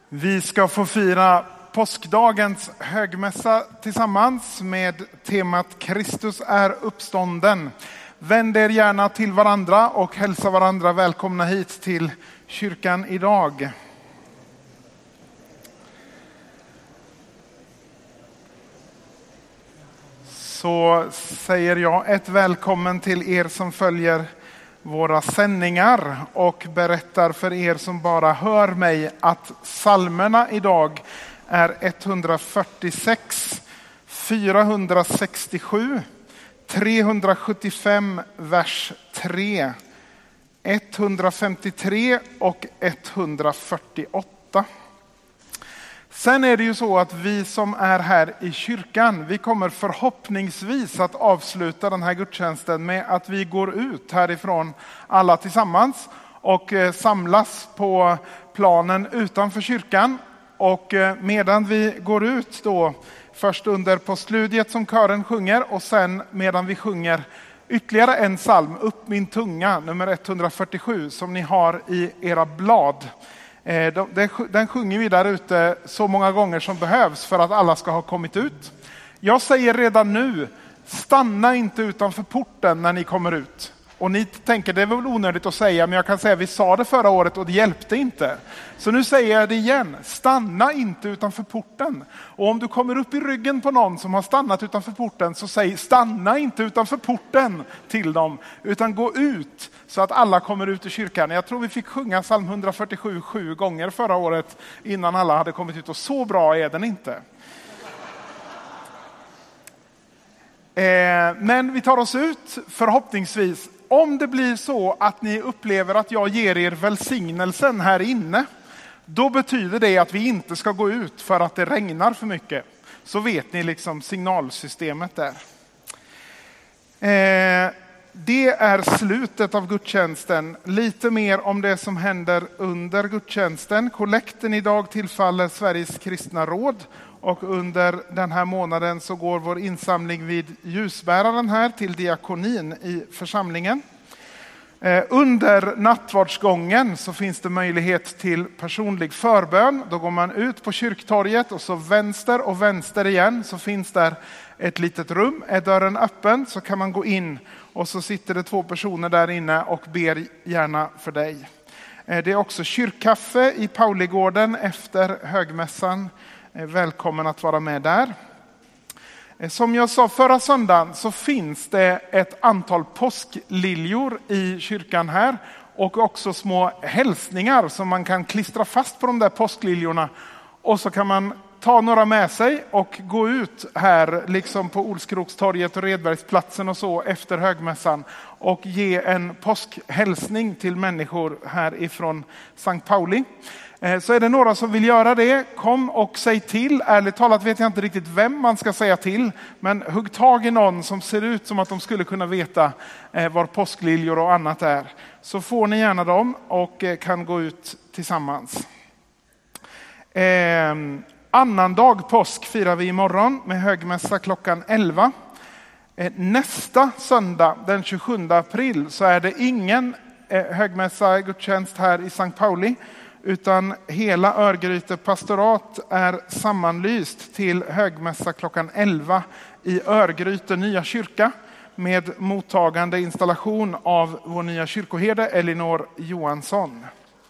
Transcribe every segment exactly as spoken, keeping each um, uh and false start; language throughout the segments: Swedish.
Vi ska få fira påskdagens högmässa tillsammans med temat Kristus är uppstånden. Vänd er gärna till varandra och hälsa varandra välkomna hit till kyrkan idag. Så säger jag ett välkommen till er som följer våra sändningar och berättar för er som bara hör mig att psalmerna idag är etthundrafyrtiosex, fyrahundrasextiosju, trehundrasjuttiofem vers tre, etthundrafemtiotre och etthundrafyrtioåtta. Sen är det ju så att vi som är här i kyrkan, vi kommer förhoppningsvis att avsluta den här gudstjänsten med att vi går ut härifrån alla tillsammans och samlas på planen utanför kyrkan. Och medan vi går ut då, först under påskludiet som kören sjunger och sen medan vi sjunger ytterligare en psalm, Upp min tunga, nummer etthundrafyrtiosju, som ni har i era blad. Den sjunger vi där ute så många gånger som behövs för att alla ska ha kommit ut. Jag säger redan nu, stanna inte utanför porten när ni kommer ut. Och ni tänker, det är väl onödigt att säga, men jag kan säga, vi sa det förra året och det hjälpte inte. Så nu säger jag det igen, stanna inte utanför porten. Och om du kommer upp i ryggen på någon som har stannat utanför porten, så säg, stanna inte utanför porten till dem, utan gå ut så att alla kommer ut i kyrkan. Jag tror vi fick sjunga psalm etthundrafyrtiosju sju gånger förra året innan alla hade kommit ut, och så bra är den inte. Eh, men vi tar oss ut förhoppningsvis. Om det blir så att ni upplever att jag ger er välsignelsen här inne, då betyder det att vi inte ska gå ut för att det regnar för mycket. Så vet ni liksom signalsystemet där. Eh, det är slutet av gudstjänsten. Lite mer om det som händer under gudstjänsten. Kollekten idag tillfaller Sveriges kristna råd. Och under den här månaden så går vår insamling vid ljusbäraren här till diakonin i församlingen. Eh, under nattvardsgången så finns det möjlighet till personlig förbön. Då går man ut på kyrktorget och så vänster och vänster igen så finns där ett litet rum. Är dörren öppen så kan man gå in och så sitter det två personer där inne och ber gärna för dig. Eh, det är också kyrkkaffe i Pauligården efter högmässan. Välkommen att vara med där. Som jag sa förra söndagen så finns det ett antal påskliljor i kyrkan här. Och också små hälsningar som man kan klistra fast på de där påskliljorna. Och så kan man ta några med sig och gå ut här liksom på Olskrokstorget och Redbergsplatsen och så efter högmässan. Och ge en påskhälsning till människor här ifrån Sankt Pauli. Så är det några som vill göra det, kom och säg till. Ärligt talat vet jag inte riktigt vem man ska säga till. Men hugg tag i någon som ser ut som att de skulle kunna veta var påskliljor och annat är. Så får ni gärna dem och kan gå ut tillsammans. Eh, annan dag påsk firar vi imorgon med högmässa klockan elva. Eh, nästa söndag den tjugosjunde april så är det ingen eh, högmässa gudstjänst här i Sankt Pauli. Utan hela Örgryte pastorat är sammanlyst till högmässa klockan elva i Örgryte nya kyrka med mottagande installation av vår nya kyrkoherde Elinor Johansson.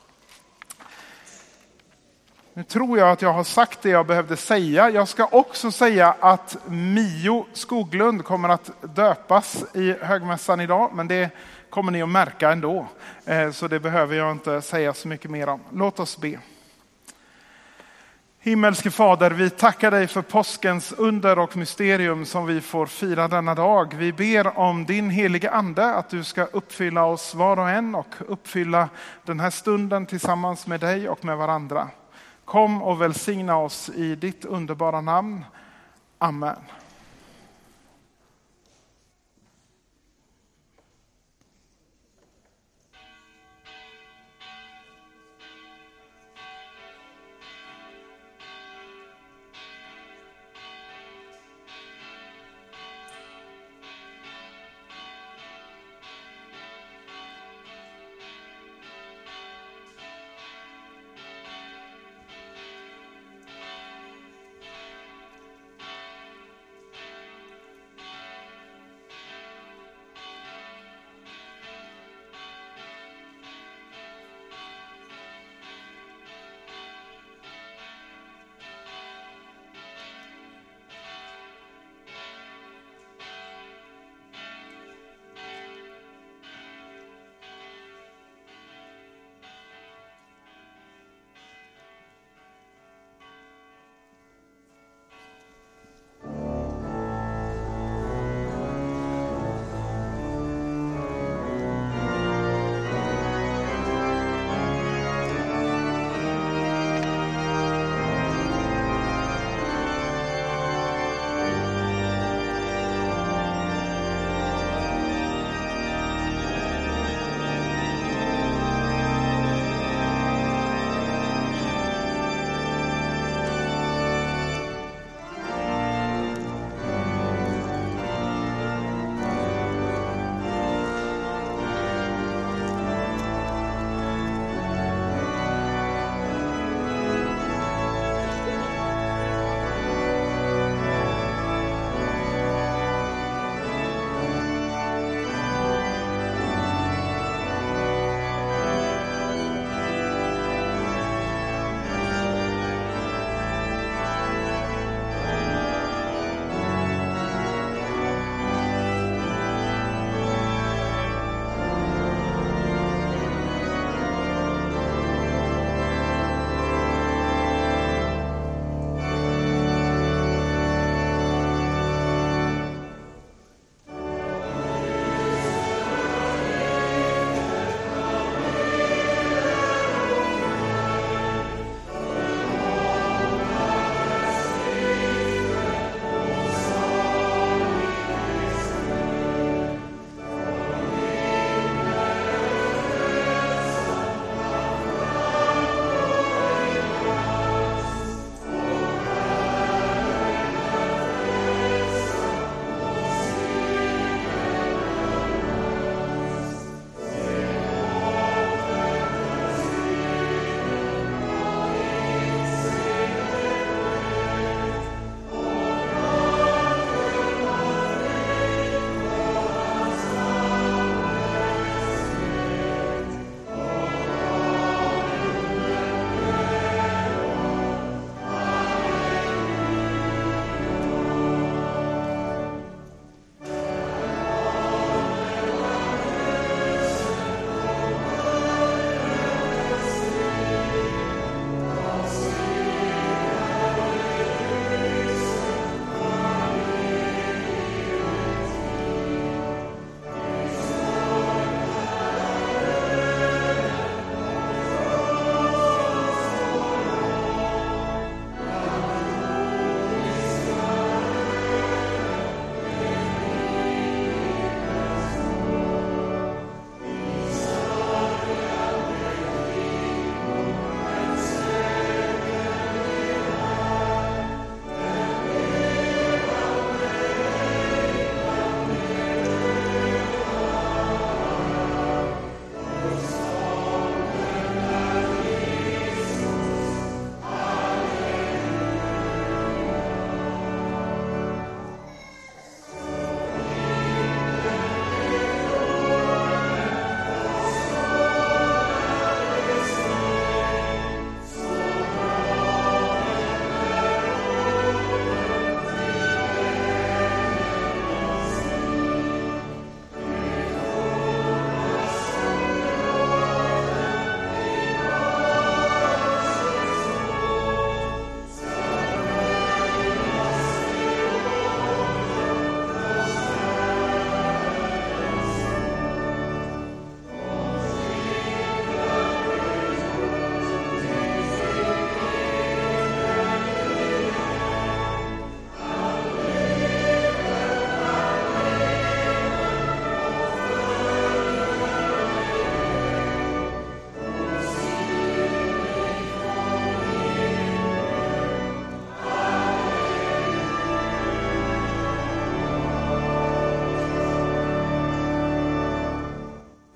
Nu tror jag att jag har sagt det jag behövde säga. Jag ska också säga att Mio Skoglund kommer att döpas i högmässan idag, men det kommer ni att märka ändå. Så det behöver jag inte säga så mycket mer om. Låt oss be. Himmelske Fader, vi tackar dig för påskens under och mysterium som vi får fira denna dag. Vi ber om din heliga ande att du ska uppfylla oss var och en och uppfylla den här stunden tillsammans med dig och med varandra. Kom och välsigna oss i ditt underbara namn. Amen.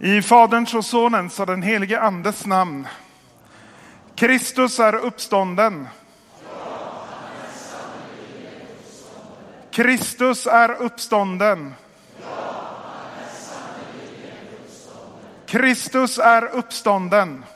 I Faderns och Sonens och den helige Andes namn. Kristus är uppstånden. Kristus är uppstånden. Kristus är uppstånden.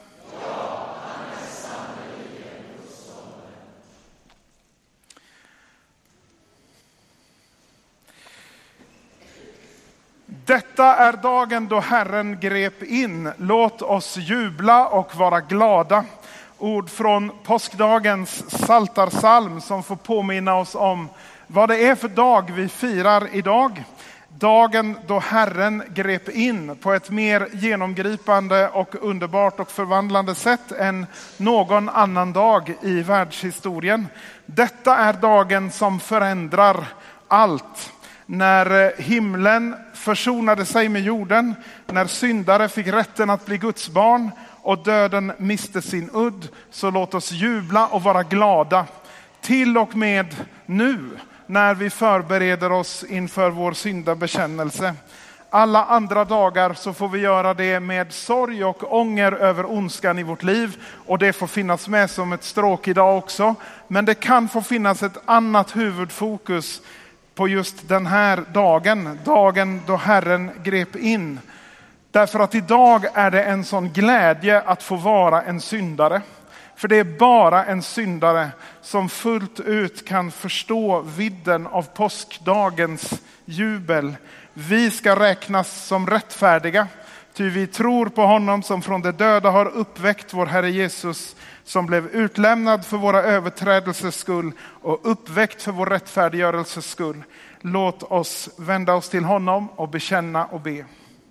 Detta är dagen då Herren grep in. Låt oss jubla och vara glada. Ord från påskdagens psaltarpsalm som får påminna oss om vad det är för dag vi firar idag. Dagen då Herren grep in på ett mer genomgripande och underbart och förvandlande sätt än någon annan dag i världshistorien. Detta är dagen som förändrar allt. När himlen försonade sig med jorden, när syndare fick rätten att bli Guds barn och döden miste sin udd, så låt oss jubla och vara glada. Till och med nu när vi förbereder oss inför vår syndabekännelse. Alla andra dagar så får vi göra det med sorg och ånger över ondskan i vårt liv. Och det får finnas med som ett stråk idag också. Men det kan få finnas ett annat huvudfokus på just den här dagen. Dagen då Herren grep in. Därför att idag är det en sån glädje att få vara en syndare. För det är bara en syndare som fullt ut kan förstå vidden av påskdagens jubel. Vi ska räknas som rättfärdiga, ty vi tror på honom som från de döda har uppväckt vår Herre Jesus, som blev utlämnad för våra överträdelses skull och uppväckt för vår rättfärdiggörelses skull. Låt oss vända oss till honom och bekänna och be.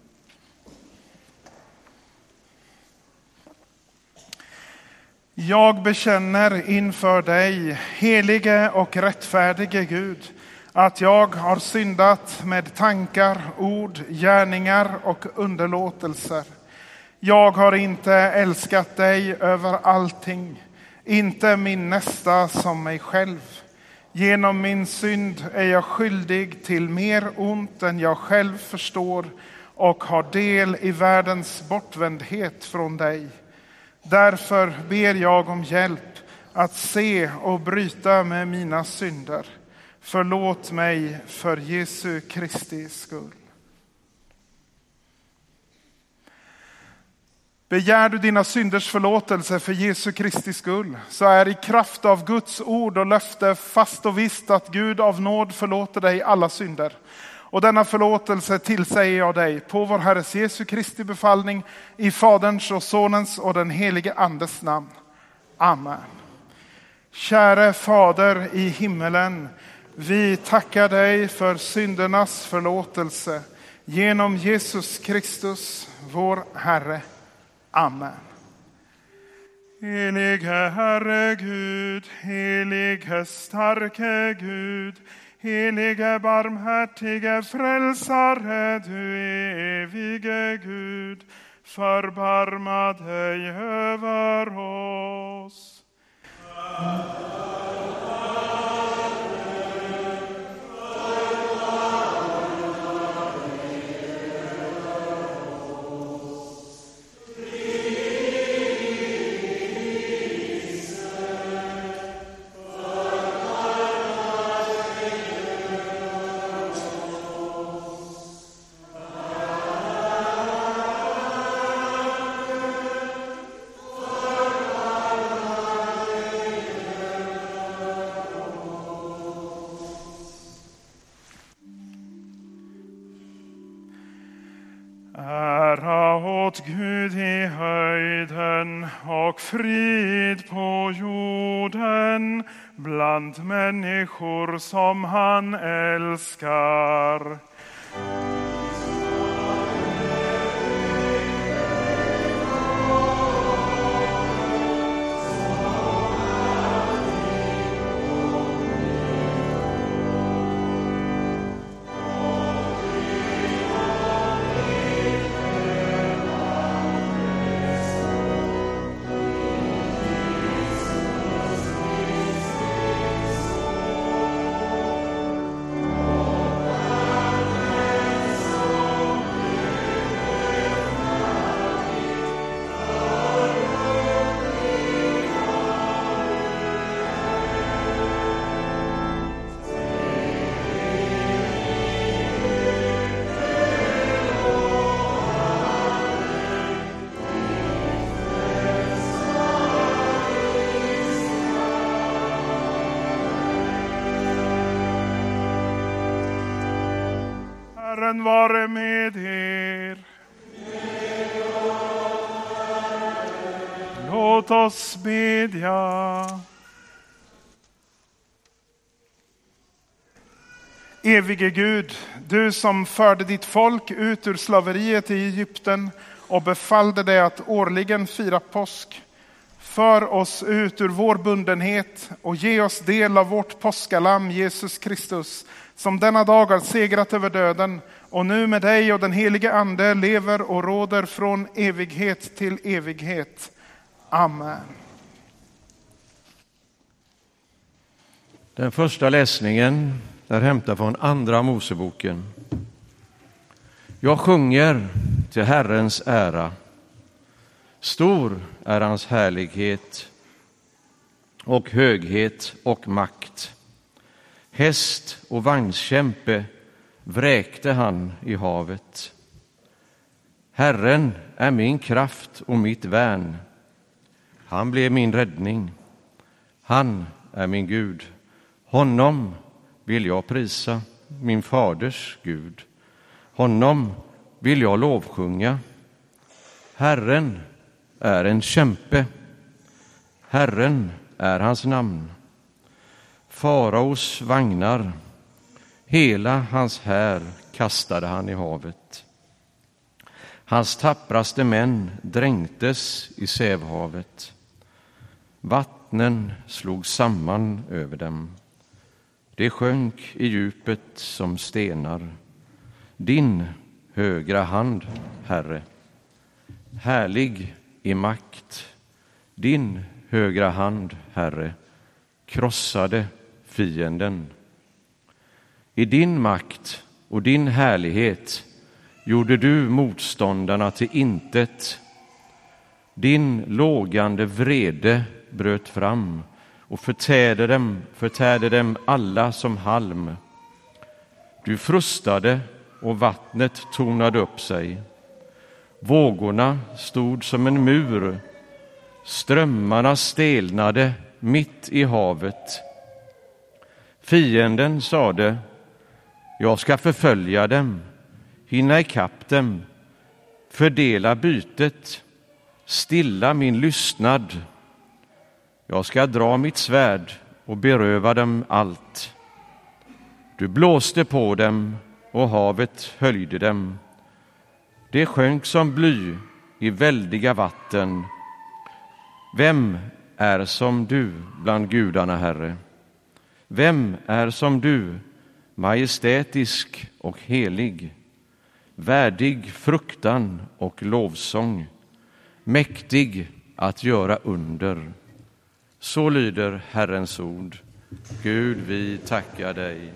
Jag bekänner inför dig, helige och rättfärdige Gud, att jag har syndat med tankar, ord, gärningar och underlåtelser. Jag har inte älskat dig över allting, inte min nästa som mig själv. Genom min synd är jag skyldig till mer ont än jag själv förstår och har del i världens bortvändhet från dig. Därför ber jag om hjälp att se och bryta med mina synder. Förlåt mig för Jesu Kristi skull. Begär du dina synders förlåtelse för Jesu Kristi skull, så är i kraft av Guds ord och löfte fast och visst att Gud av nåd förlåter dig alla synder. Och denna förlåtelse tillsäger jag dig på vår Herres Jesu Kristi befallning, i Faderns och Sonens och den helige Andes namn. Amen. Käre Fader i himmelen, vi tackar dig för syndernas förlåtelse genom Jesus Kristus, vår Herre. Amen. Helige Herre Gud, helige starke Gud, helige barmhärtige frälsare, du evige Gud, förbarma dig över oss. Gud i höjden och frid på jorden bland människor som han älskar. Herren vare med er. Låt oss bedja. Evige Gud, du som förde ditt folk ut ur slaveriet i Egypten och befallde det att årligen fira påsk. För oss ut ur vår bundenhet och ge oss del av vårt påskalamm Jesus Kristus, som denna dag har segrat över döden och nu med dig och den helige ande lever och råder från evighet till evighet. Amen. Den första läsningen är hämtad från andra Moseboken. Jag sjunger till Herrens ära. Stor är hans härlighet och höghet och makt. Häst och vagnskämpe vräkte han i havet. Herren är min kraft och mitt värn. Han blev min räddning. Han är min Gud. Honom vill jag prisa, min faders Gud. Honom vill jag lovsjunga. Herren är en kämpe. Herren är hans namn. Faraos vagnar, hela hans här kastade han i havet. Hans tappraste män dränktes i Sävhavet. Vattnen slog samman över dem. Det sjönk i djupet som stenar. Din högra hand, Herre, härlig i makt. Din högra hand, Herre, krossade fienden. I din makt och din härlighet gjorde du motståndarna till intet. Din lågande vrede bröt fram och förtärde dem, förtärde dem alla som halm. Du frustade och vattnet tonade upp sig. Vågorna stod som en mur. Strömmarna stelnade mitt i havet. Fienden sade, jag ska förfölja dem, hinna ikapp dem, fördela bytet, stilla min lystnad. Jag ska dra mitt svärd och beröva dem allt. Du blåste på dem och havet höljde dem. Det sjönk som bly i väldiga vatten. Vem är som du bland gudarna, Herre? Vem är som du, majestätisk och helig, värdig fruktan och lovsång, mäktig att göra under? Så lyder Herrens ord. Gud, vi tackar dig.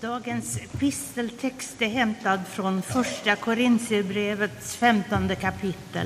Dagens episteltext är hämtad från första Korintierbrevets femtonde kapitel.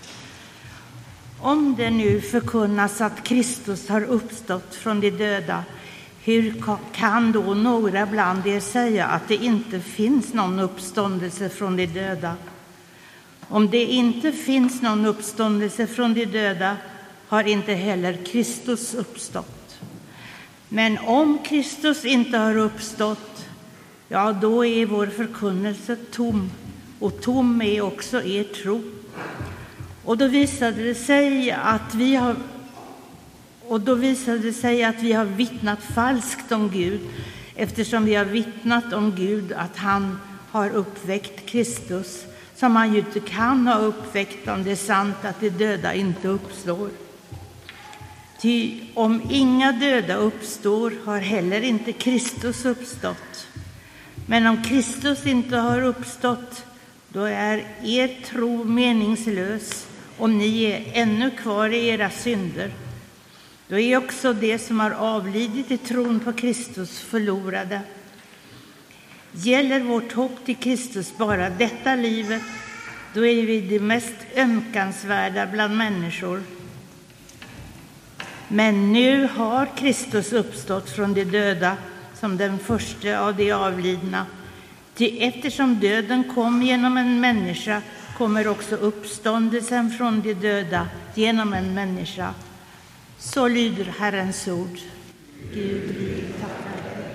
Om det nu förkunnas att Kristus har uppstått från de döda, hur kan då några bland er säga att det inte finns någon uppståndelse från de döda? Om det inte finns någon uppståndelse från de döda har inte heller Kristus uppstått. Men om Kristus inte har uppstått, ja, då är vår förkunnelse tom, och tom är också er tro. Och då visade det sig att vi har och då visade det sig att vi har vittnat falskt om Gud, eftersom vi har vittnat om Gud att han har uppväckt Kristus, som han ju inte kan ha uppväckt om det är sant att de döda inte uppstår. Ty om inga döda uppstår har heller inte Kristus uppstått. Men om Kristus inte har uppstått, då är er tro meningslös och ni är ännu kvar i era synder. Då är också det som har avlidit i tron på Kristus förlorade. Gäller vårt hopp till Kristus bara detta livet, då är vi det mest ömkansvärda bland människor. Men nu har Kristus uppstått från de döda som den första av de avlidna. Ty eftersom döden kom genom en människa kommer också uppståndelsen från de döda genom en människa. Så lyder Herrens ord. Gud, vi tackar dig.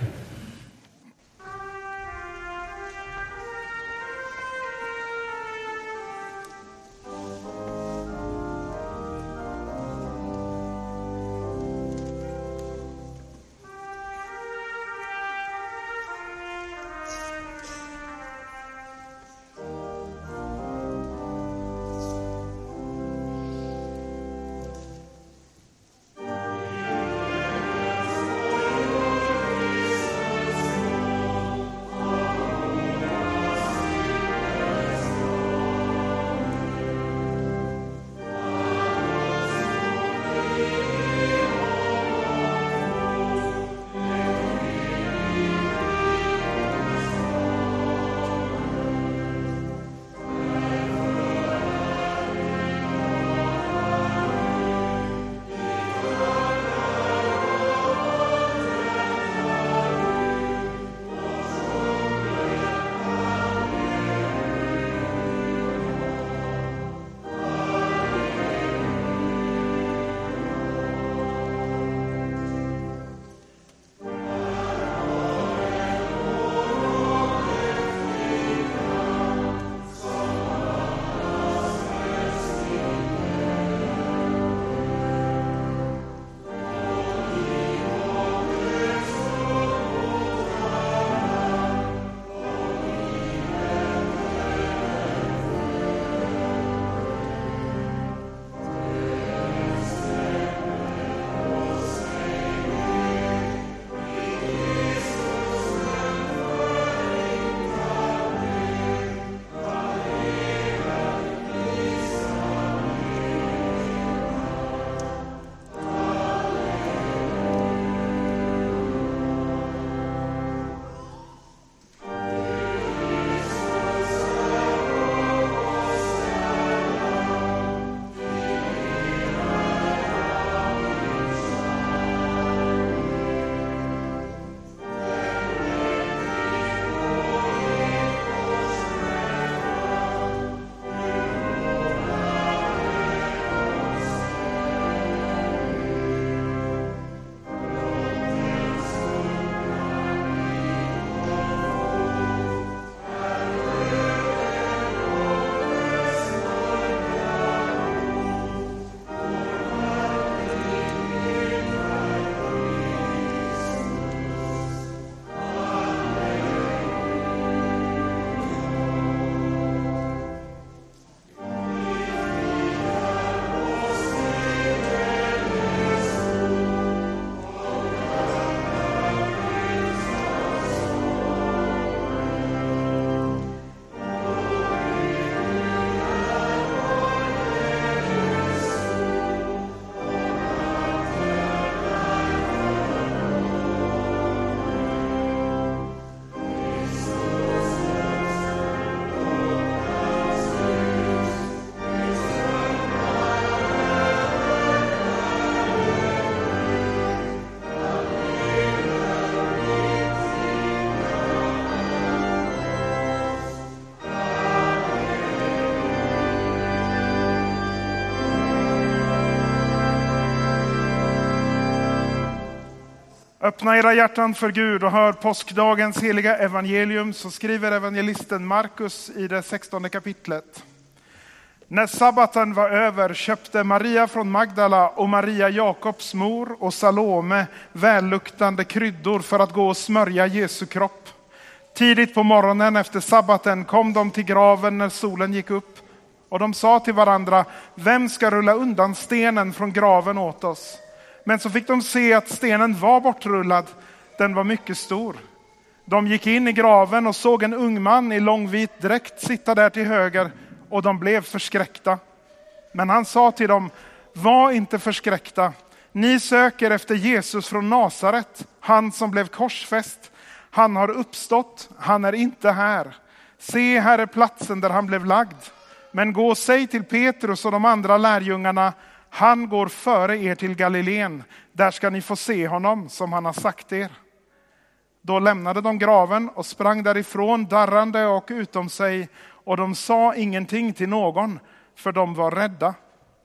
Öppna era hjärtan för Gud och hör påskdagens heliga evangelium, så skriver evangelisten Markus i det sextonde kapitlet. När sabbaten var över köpte Maria från Magdala och Maria Jakobs mor och Salome välluktande kryddor för att gå och smörja Jesu kropp. Tidigt på morgonen efter sabbaten kom de till graven när solen gick upp, och de sa till varandra: vem ska rulla undan stenen från graven åt oss? Men så fick de se att stenen var bortrullad, den var mycket stor. De gick in i graven och såg en ung man i långvit dräkt sitta där till höger, och de blev förskräckta. Men han sa till dem: var inte förskräckta, ni söker efter Jesus från Nasaret, han som blev korsfäst. Han har uppstått, han är inte här. Se, här är platsen där han blev lagd. Men gå och säg till Petrus och de andra lärjungarna: han går före er till Galileen, där ska ni få se honom som han har sagt er. Då lämnade de graven och sprang därifrån darrande och utom sig, och de sa ingenting till någon, för de var rädda.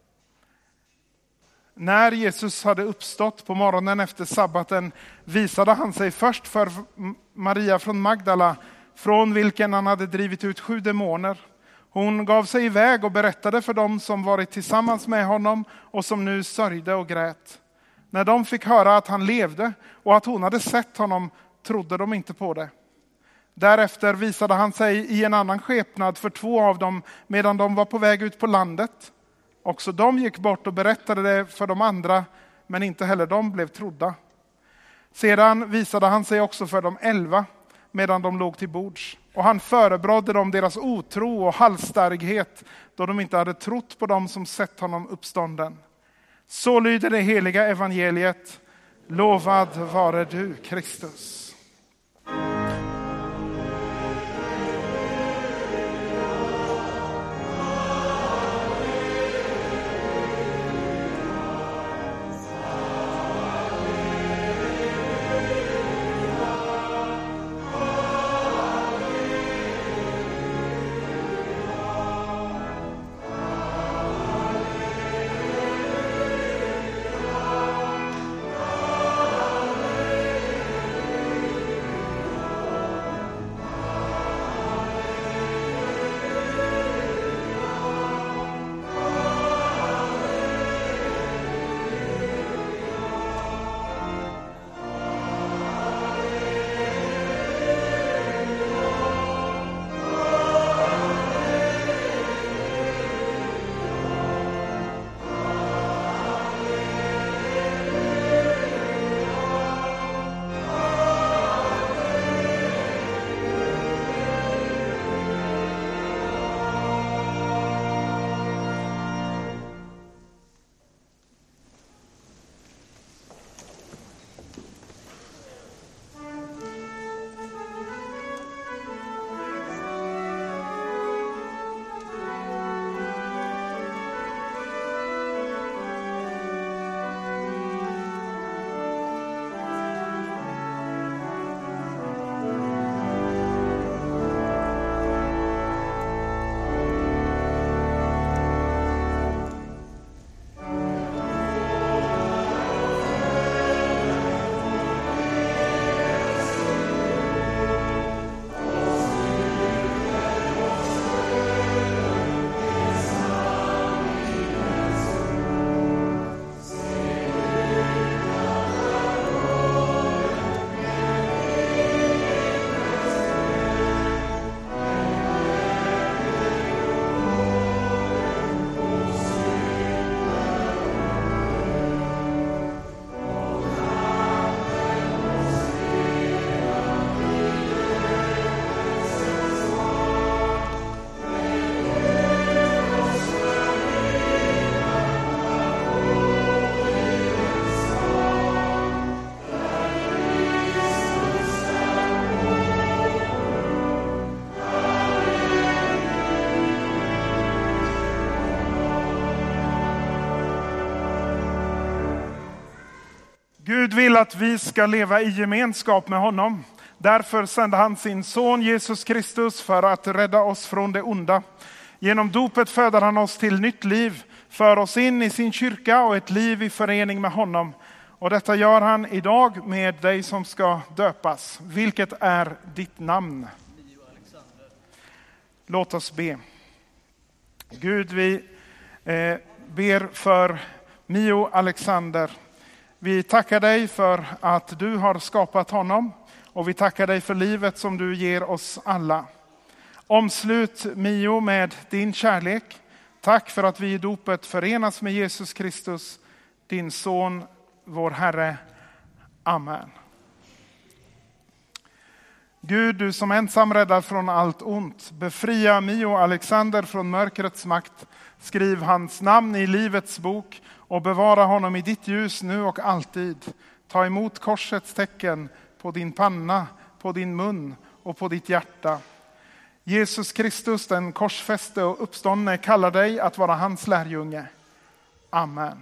När Jesus hade uppstått på morgonen efter sabbaten visade han sig först för Maria från Magdala, från vilken han hade drivit ut sju demoner. Hon gav sig iväg och berättade för dem som varit tillsammans med honom och som nu sörjde och grät. När de fick höra att han levde och att hon hade sett honom trodde de inte på det. Därefter visade han sig i en annan skepnad för två av dem medan de var på väg ut på landet. Också de gick bort och berättade det för de andra, men inte heller de blev trodda. Sedan visade han sig också för de elva medan de låg till bords. Och han förebrådde dem deras otro och halsstarrighet, då de inte hade trott på dem som sett honom uppstånden. Så lyder det heliga evangeliet. Lovad vare du, Kristus. Gud vill att vi ska leva i gemenskap med honom. Därför sände han sin son Jesus Kristus för att rädda oss från det onda. Genom dopet föder han oss till nytt liv, för oss in i sin kyrka och ett liv i förening med honom. Och detta gör han idag med dig som ska döpas. Vilket är ditt namn? Låt oss be. Gud, vi eh, ber för Mio Alexander. Vi tackar dig för att du har skapat honom och vi tackar dig för livet som du ger oss alla. Omslut Mio med din kärlek. Tack för att vi i dopet förenas med Jesus Kristus, din son, vår Herre. Amen. Gud, du som ensam räddar från allt ont, befria Mio Alexander från mörkrets makt. Skriv hans namn i livets bok och bevara honom i ditt ljus nu och alltid. Ta emot korsets tecken på din panna, på din mun och på ditt hjärta. Jesus Kristus, den korsfäste och uppståndne, kallar dig att vara hans lärjunge. Amen.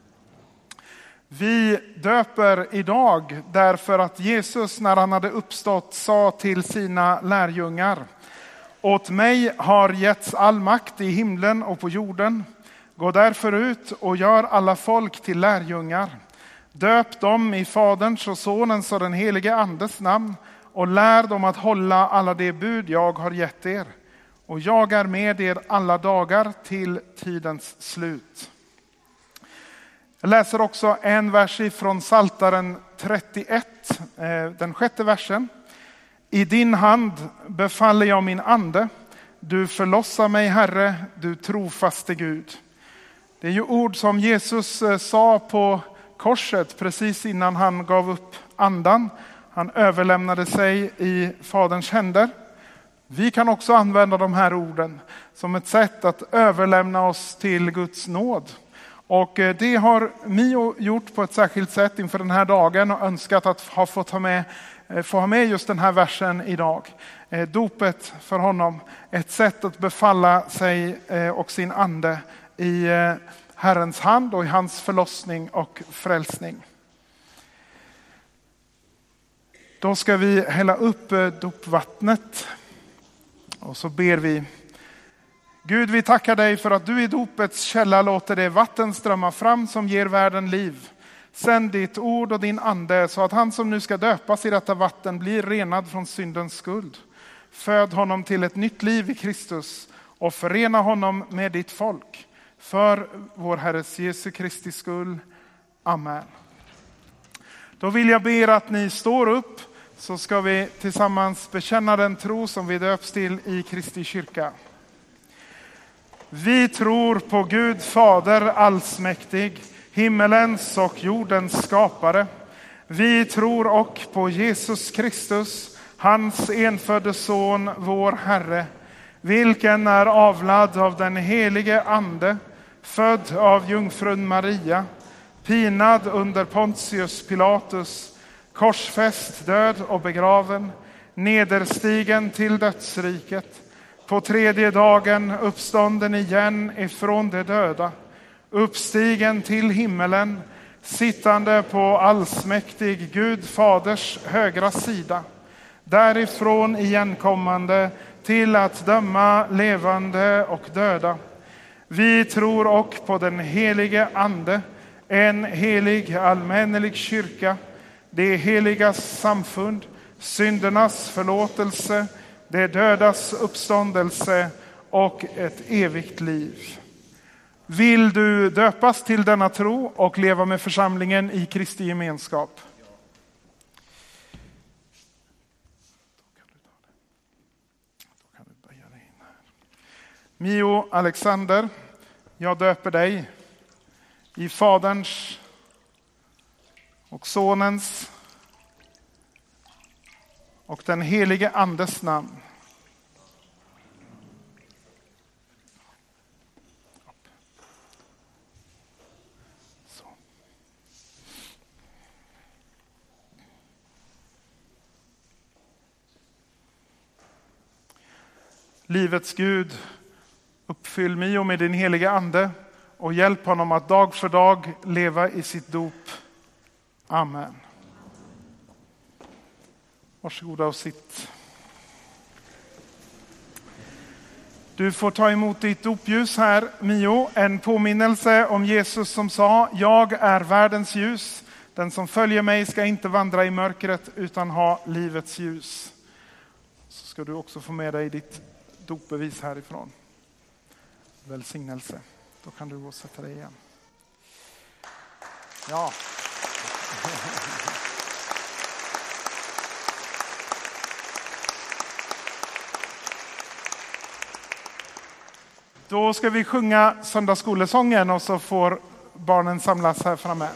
Vi döper idag därför att Jesus, när han hade uppstått, sa till sina lärjungar: åt mig har getts all makt i himlen och på jorden. Gå därför ut och gör alla folk till lärjungar. Döp dem i Faderns och Sonens och den helige Andes namn och lär dem att hålla alla de bud jag har gett er. Och jag är med er alla dagar till tidens slut. Jag läser också en vers från Psaltaren trettioett, den sjätte versen. I din hand befaller jag min ande. Du förlossar mig, Herre, du trofaste Gud. Det är ju ord som Jesus sa på korset precis innan han gav upp andan. Han överlämnade sig i Faderns händer. Vi kan också använda de här orden som ett sätt att överlämna oss till Guds nåd. Och det har Mio gjort på ett särskilt sätt inför den här dagen och önskat att ha fått ha med, få ha med just den här versen idag. Dopet för honom, ett sätt att befalla sig och sin ande i Herrens hand och i hans förlossning och frälsning. Då ska vi hälla upp dopvattnet och så ber vi. Gud, vi tackar dig för att du i dopets källa låter det vatten strömma fram som ger världen liv. Sänd ditt ord och din ande så att han som nu ska döpas i detta vatten blir renad från syndens skuld. Föd honom till ett nytt liv i Kristus och förena honom med ditt folk. För vår Herres Jesu Kristi skull. Amen. Då vill jag be er att ni står upp så ska vi tillsammans bekänna den tro som vi döps till i Kristi kyrka. Vi tror på Gud Fader allsmäktig, himmelens och jordens skapare. Vi tror och på Jesus Kristus, hans enfödde son, vår Herre, vilken är avlad av den helige ande, född av jungfrun Maria, pinad under Pontius Pilatus, korsfäst, död och begraven, nederstigen till dödsriket, på tredje dagen uppstånden igen ifrån de döda, uppstigen till himmelen, sittande på allsmäktig Gud Faders högra sida, därifrån igenkommande till att döma levande och döda. Vi tror och på den helige ande, en helig allmännelig kyrka, det heligas samfund, syndernas förlåtelse, det dödas uppståndelse och ett evigt liv. Vill du döpas till denna tro och leva med församlingen i Kristi gemenskap? Mio Alexander, jag döper dig i Faderns och Sonens och den helige Andes namn. Så. Livets Gud, uppfyll Mio med din heliga ande och hjälp honom att dag för dag leva i sitt dop. Amen. Varsågoda och sitt. Du får ta emot ditt dopljus här, Mio. En påminnelse om Jesus som sa: jag är världens ljus. Den som följer mig ska inte vandra i mörkret utan ha livets ljus. Så ska du också få med dig ditt dopbevis härifrån. Välsignelse. Då kan du gå och sätta dig igen. Ja. Då ska vi sjunga söndagsskolesången och så får barnen samlas här framme.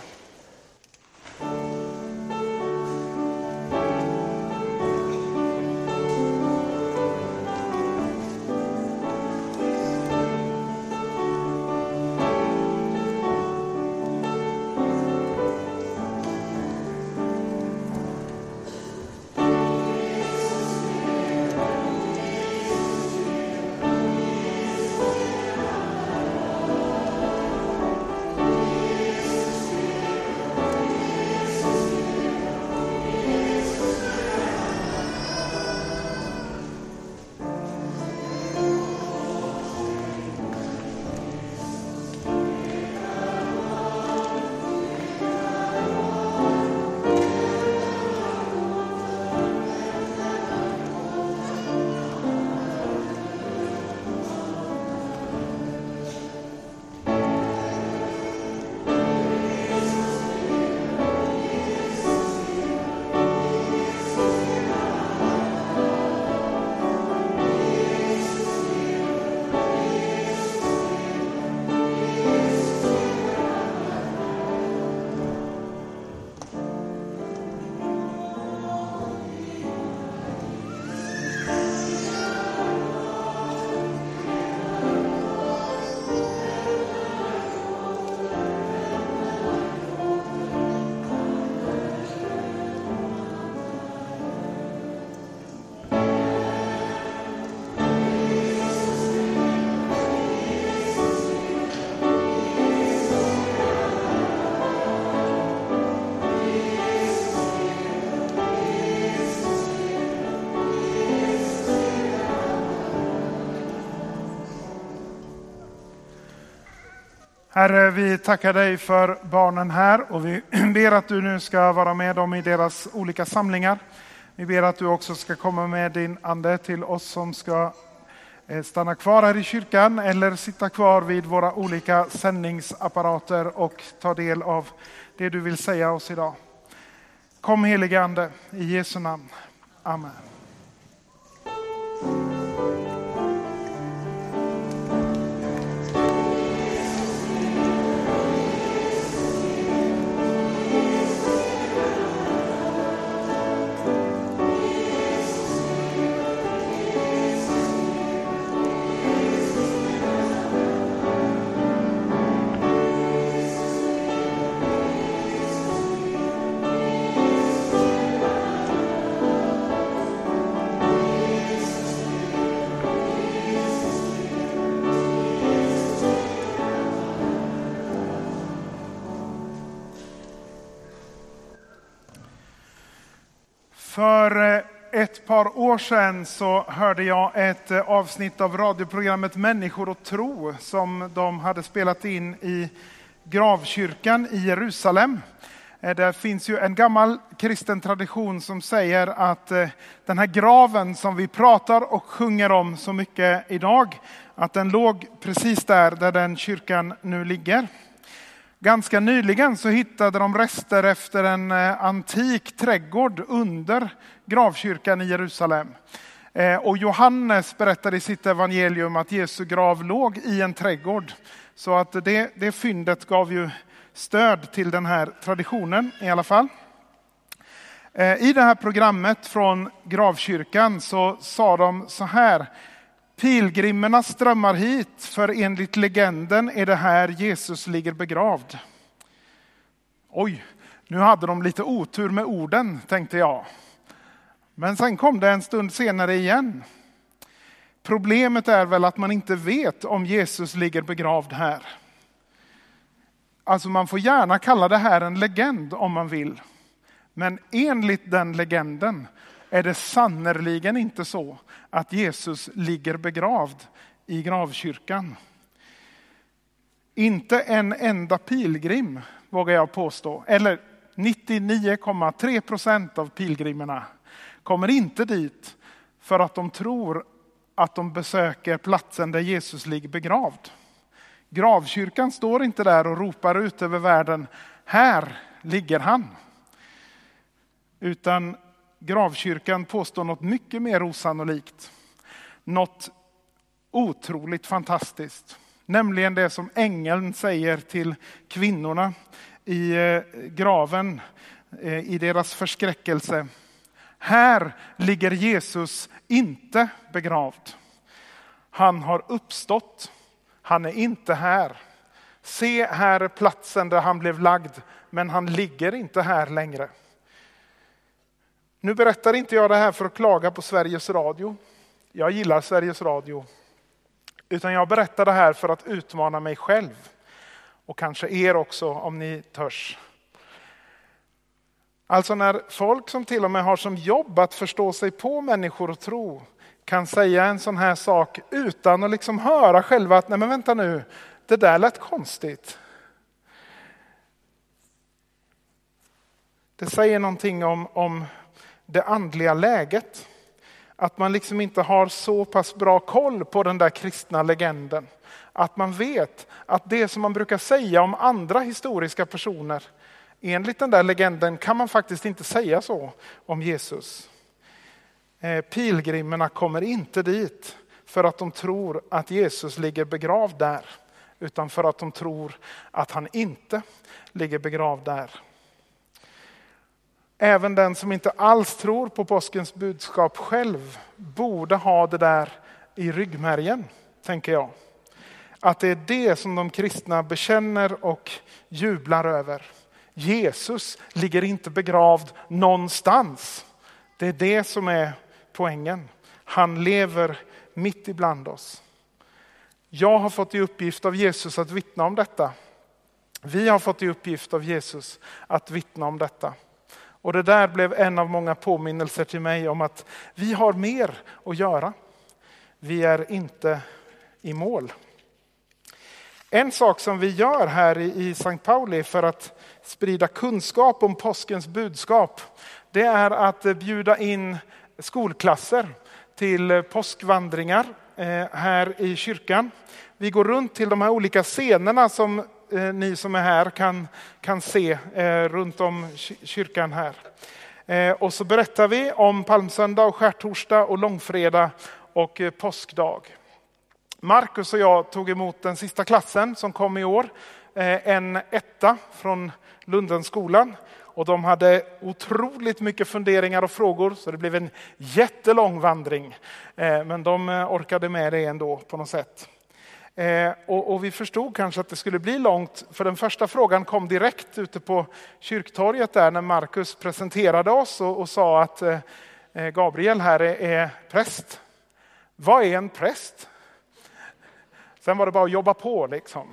Herre, vi tackar dig för barnen här och vi ber att du nu ska vara med dem i deras olika samlingar. Vi ber att du också ska komma med din ande till oss som ska stanna kvar här i kyrkan eller sitta kvar vid våra olika sändningsapparater och ta del av det du vill säga oss idag. Kom helige ande, i Jesu namn. Amen. För ett par år sedan så hörde jag ett avsnitt av radioprogrammet Människor och tro som de hade spelat in i gravkyrkan i Jerusalem. Det finns ju en gammal kristen tradition som säger att den här graven som vi pratar och sjunger om så mycket idag, att den låg precis där där den kyrkan nu ligger. Ganska nyligen så hittade de rester efter en antik trädgård under gravkyrkan i Jerusalem. Och Johannes berättade i sitt evangelium att Jesu grav låg i en trädgård. Så att det, det fyndet gav ju stöd till den här traditionen i alla fall. I det här programmet från gravkyrkan så sa de så här: pilgrimerna strömmar hit för enligt legenden är det här Jesus ligger begravd. Oj, nu hade de lite otur med orden, tänkte jag. Men sen kom det en stund senare igen. Problemet är väl att man inte vet om Jesus ligger begravd här. Alltså man får gärna kalla det här en legend om man vill. Men enligt den legenden är det sannerligen inte så att Jesus ligger begravd i gravkyrkan. Inte en enda pilgrim vågar jag påstå. Eller nittionio komma tre procent av pilgrimerna kommer inte dit för att de tror att de besöker platsen där Jesus ligger begravd. Gravkyrkan står inte där och ropar ut över världen, här ligger han. Utan gravkyrkan påstår något mycket mer osannolikt. Något otroligt fantastiskt. Nämligen det som ängeln säger till kvinnorna i graven i deras förskräckelse. Här ligger Jesus inte begravd. Han har uppstått. Han är inte här. Se, här är platsen där han blev lagd, men han ligger inte här längre. Nu berättar inte jag det här för att klaga på Sveriges Radio. Jag gillar Sveriges Radio. Utan jag berättar det här för att utmana mig själv. Och kanske er också om ni törs. Alltså när folk som till och med har som jobb att förstå sig på människor och tro kan säga en sån här sak utan att liksom höra själva att nej men vänta nu, det där lät konstigt. Det säger någonting om, om det andliga läget. Att man liksom inte har så pass bra koll på den där kristna legenden. Att man vet att det som man brukar säga om andra historiska personer, enligt den där legenden kan man faktiskt inte säga så om Jesus. Eh, pilgrimerna kommer inte dit för att de tror att Jesus ligger begravd där. Utan för att de tror att han inte ligger begravd där. Även den som inte alls tror på påskens budskap själv borde ha det där i ryggmärgen, tänker jag. Att det är det som de kristna bekänner och jublar över. Jesus ligger inte begravd någonstans. Det är det som är poängen. Han lever mitt ibland oss. Jag har fått i uppgift av Jesus att vittna om detta. Vi har fått i uppgift av Jesus att vittna om detta. Och det där blev en av många påminnelser till mig om att vi har mer att göra. Vi är inte i mål. En sak som vi gör här i Sankt Pauli för att sprida kunskap om påskens budskap, det är att bjuda in skolklasser till påskvandringar här i kyrkan. Vi går runt till de här olika scenerna som ni som är här kan, kan se runt om kyrkan här. Och så berättar vi om palmsöndag och skärtorsdag och långfredag och påskdag. Marcus och jag tog emot den sista klassen som kom i år. En etta från Lundenskolan. Och de hade otroligt mycket funderingar och frågor. Så det blev en jättelång vandring. Men de orkade med det ändå på något sätt. Och, och vi förstod kanske att det skulle bli långt. För den första frågan kom direkt ute på kyrktorget där. När Marcus presenterade oss och, och sa att Gabriel här är, är präst. Vad är en präst? Sen var det bara att jobba på liksom.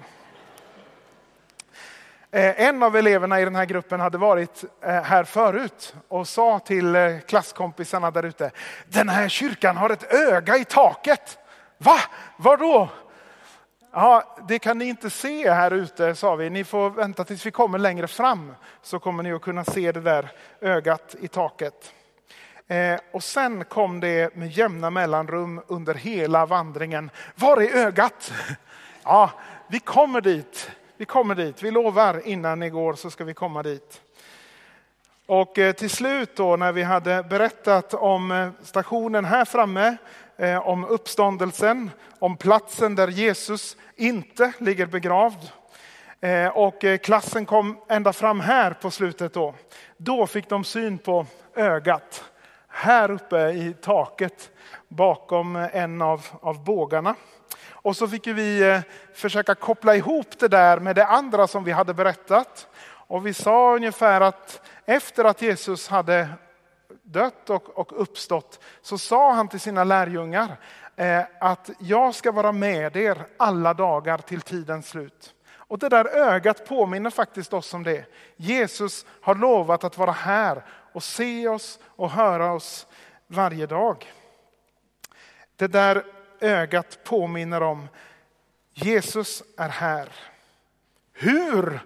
En av eleverna i den här gruppen hade varit här förut och sa till klasskompisarna där ute: den här kyrkan har ett öga i taket. Va? Vadå? Ja, det kan ni inte se här ute, sa vi. Ni får vänta tills vi kommer längre fram så kommer ni att kunna se det där ögat i taket. Eh, och sen kom det med jämna mellanrum under hela vandringen. Var är ögat? Ja, vi kommer dit. Vi kommer dit. Vi lovar innan ni går så ska vi komma dit. Och eh, till slut då när vi hade berättat om eh, stationen här framme, eh, om uppståndelsen, om platsen där Jesus inte ligger begravd. Eh, och eh, klassen kom ända fram här på slutet då. Då fick de syn på ögat. Här uppe i taket bakom en av, av bågarna. Och så fick vi eh, försöka koppla ihop det där med det andra som vi hade berättat. Och vi sa ungefär att efter att Jesus hade dött och, och uppstått så sa han till sina lärjungar eh, att jag ska vara med er alla dagar till tidens slut. Och det där ögat påminner faktiskt oss om det. Jesus har lovat att vara här och se oss och höra oss varje dag. Det där ögat påminner om Jesus är här. Hur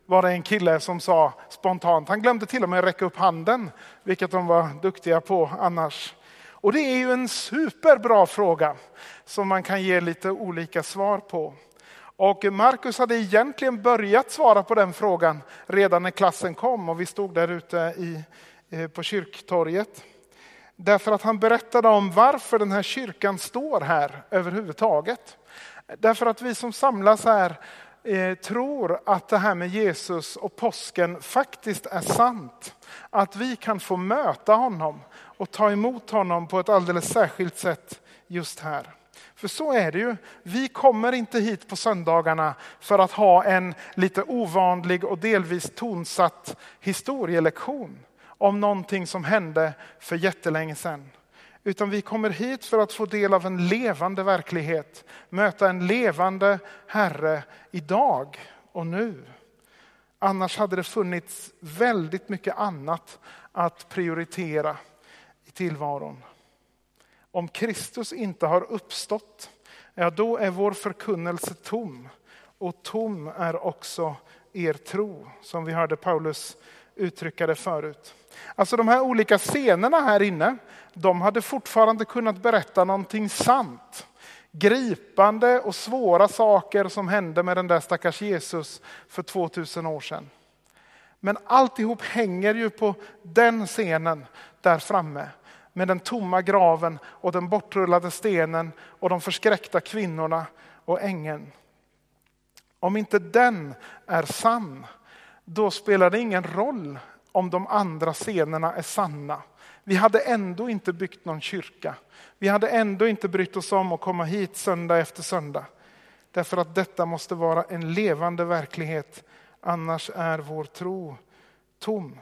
var det en kille som sa spontant. Han glömde till och med räcka upp handen, vilket de var duktiga på annars. Och det är ju en superbra fråga som man kan ge lite olika svar på. Och Markus hade egentligen börjat svara på den frågan redan när klassen kom och vi stod där ute i, på kyrktorget. Därför att han berättade om varför den här kyrkan står här överhuvudtaget. Därför att vi som samlas här eh, tror att det här med Jesus och påsken faktiskt är sant. Att vi kan få möta honom och ta emot honom på ett alldeles särskilt sätt just här. För så är det ju. Vi kommer inte hit på söndagarna för att ha en lite ovanlig och delvis tonsatt historielektion om någonting som hände för jättelänge sedan. Utan vi kommer hit för att få del av en levande verklighet. Möta en levande Herre idag och nu. Annars hade det funnits väldigt mycket annat att prioritera i tillvaron. Om Kristus inte har uppstått, ja då är vår förkunnelse tom. Och tom är också er tro, som vi hörde Paulus uttrycka det förut. Alltså de här olika scenerna här inne, de hade fortfarande kunnat berätta någonting sant. Gripande och svåra saker som hände med den där stackars Jesus för tvåtusen år sedan. Men alltihop hänger ju på den scenen där framme. Med den tomma graven och den bortrullade stenen och de förskräckta kvinnorna och ängeln. Om inte den är sann, då spelar det ingen roll om de andra scenerna är sanna. Vi hade ändå inte byggt någon kyrka. Vi hade ändå inte brytt oss om att komma hit söndag efter söndag. Därför att detta måste vara en levande verklighet. Annars är vår tro tom.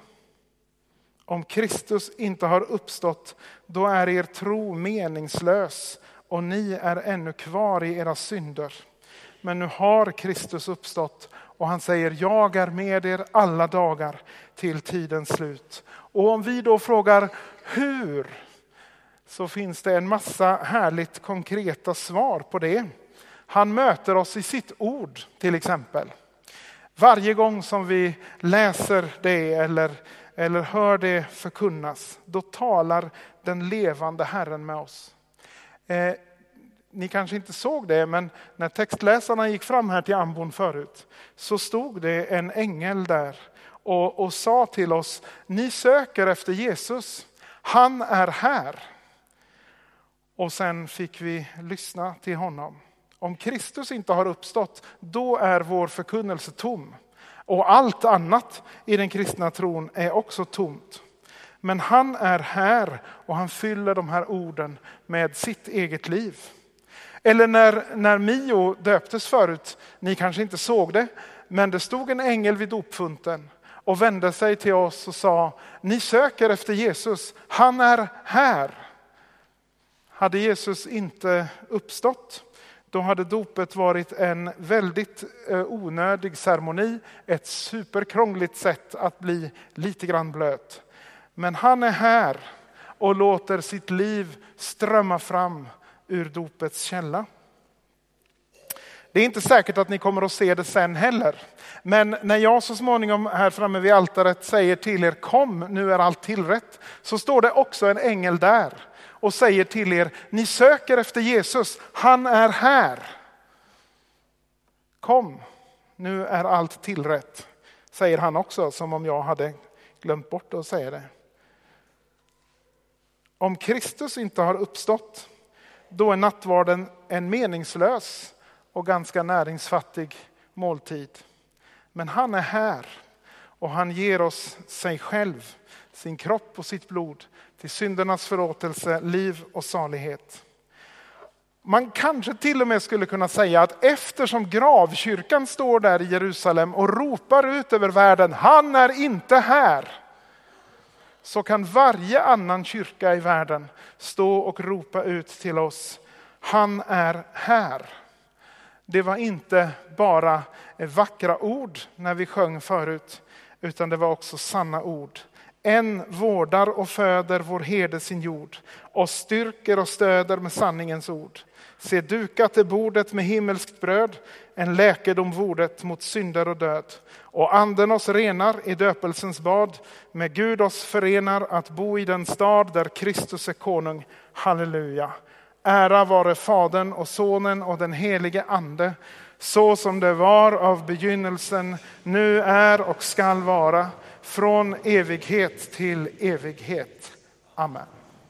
Om Kristus inte har uppstått, då är er tro meningslös och ni är ännu kvar i era synder. Men nu har Kristus uppstått och han säger, jag är med er alla dagar till tidens slut. Och om vi då frågar hur, så finns det en massa härligt konkreta svar på det. Han möter oss i sitt ord till exempel. Varje gång som vi läser det eller, eller hör det förkunnas, då talar den levande Herren med oss. Eh, Ni kanske inte såg det, men när textläsarna gick fram här till ambon förut så stod det en ängel där och, och sa till oss, ni söker efter Jesus, han är här. Och sen fick vi lyssna till honom. Om Kristus inte har uppstått, då är vår förkunnelse tom. Och allt annat i den kristna tron är också tomt. Men han är här och han fyller de här orden med sitt eget liv. Eller när, när Mio döptes förut, ni kanske inte såg det, men det stod en ängel vid dopfunten och vände sig till oss och sa, ni söker efter Jesus, han är här. Hade Jesus inte uppstått, då hade dopet varit en väldigt onödig ceremoni, ett superkrångligt sätt att bli lite grann blöt. Men han är här och låter sitt liv strömma fram ur dopets källa. Det är inte säkert att ni kommer att se det sen heller. Men när jag så småningom här framme vid altaret säger till er, kom, nu är allt tillrätt. Så står det också en ängel där och säger till er, ni söker efter Jesus, han är här. Kom, nu är allt tillrätt, säger han också, som om jag hade glömt bort att säga det. Om Kristus inte har uppstått, då är nattvarden en meningslös och ganska näringsfattig måltid. Men han är här och han ger oss sig själv, sin kropp och sitt blod till syndernas förlåtelse, liv och salighet. Man kanske till och med skulle kunna säga att eftersom gravkyrkan står där i Jerusalem och ropar ut över världen, han är inte här, så kan varje annan kyrka i världen stå och ropa ut till oss, han är här. Det var inte bara vackra ord när vi sjöng förut, utan det var också sanna ord. En vårdar och föder vår herde sin jord och styrker och stöder med sanningens ord. Se dukat är bordet med himmelskt bröd, en läkedom vordet mot synder och död. Och anden oss renar i döpelsens bad, med Gud oss förenar att bo i den stad där Kristus är konung. Halleluja. Ära vare Fadern och Sonen och den helige Ande, så som det var av begynnelsen, nu är och skall vara, från evighet till evighet. Amen.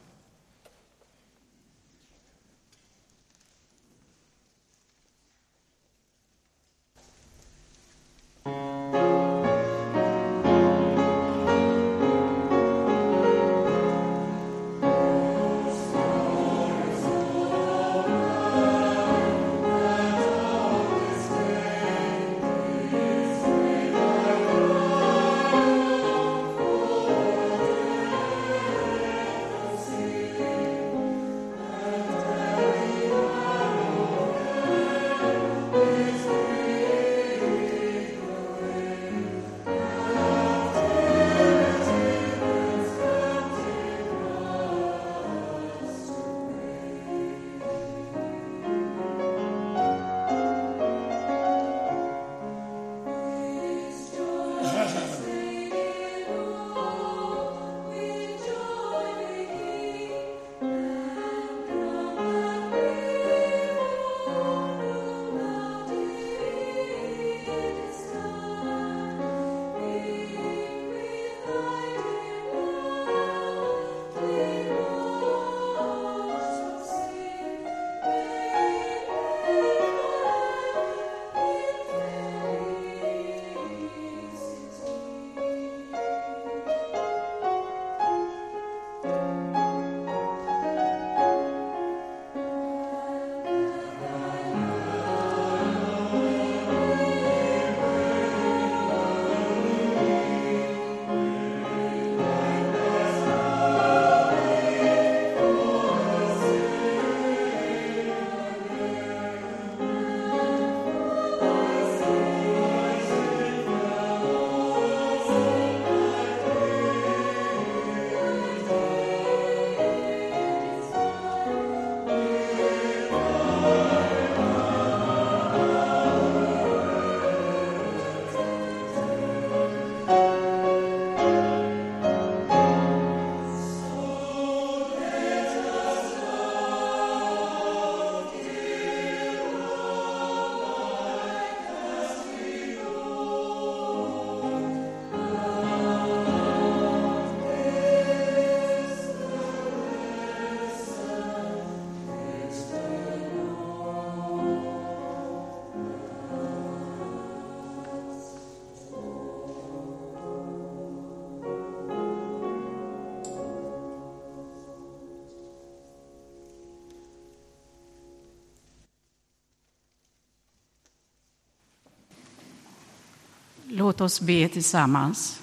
Låt oss be tillsammans.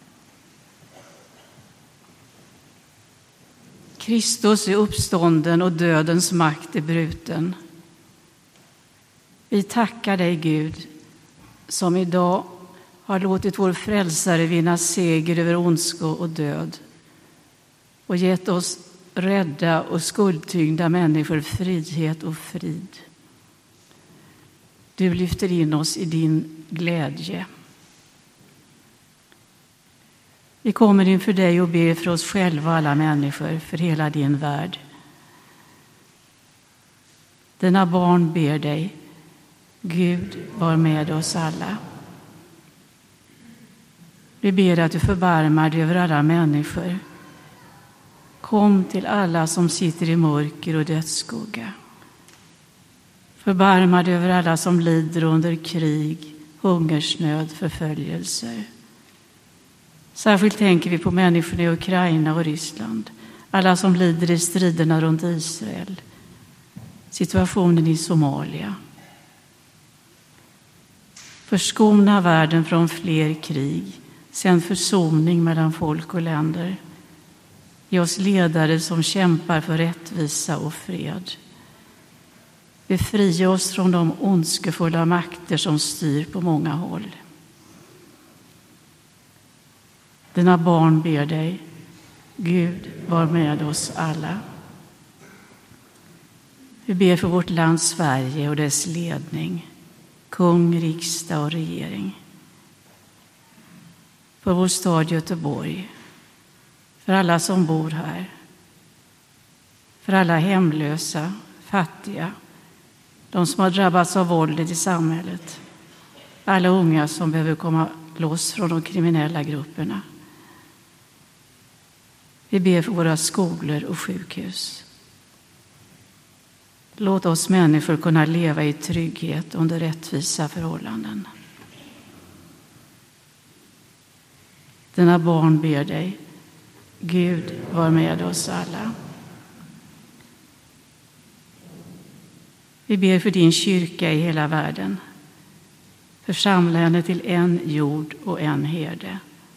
Kristus är uppstånden och dödens makt är bruten. Vi tackar dig, Gud, som idag har låtit vår frälsare vinna seger över ondska och död och gett oss rädda och skuldtyngda människor frihet och frid. Du lyfter in oss i din glädje. Vi kommer inför dig och ber för oss själva och alla människor, för hela din värld. Dina barn ber dig, Gud, var med oss alla. Vi ber att du förbarmar dig över alla människor. Kom till alla som sitter i mörker och dödsskugga. Förbarmar dig över alla som lider under krig, hungersnöd, förföljelser. Särskilt tänker vi på människorna i Ukraina och Ryssland, alla som lider i striderna runt Israel, situationen i Somalia. Förskona världen från fler krig, sänd försoning mellan folk och länder. Ge oss ledare som kämpar för rättvisa och fred. Befria oss från de ondskefulla makter som styr på många håll. Dina barn ber dig, Gud, var med oss alla. Vi ber för vårt land Sverige och dess ledning. kung, riksdag och regering. För vår stad Göteborg, för alla som bor här, för alla hemlösa, fattiga, de som har drabbats av våldet i samhället, alla unga som behöver komma loss från de kriminella grupperna. Vi ber för våra skolor och sjukhus. Låt oss människor kunna leva i trygghet under rättvisa förhållanden. Dina barn ber dig, Gud var med oss alla. Vi ber för din kyrka i hela världen. Församla henne till en jord och en herde.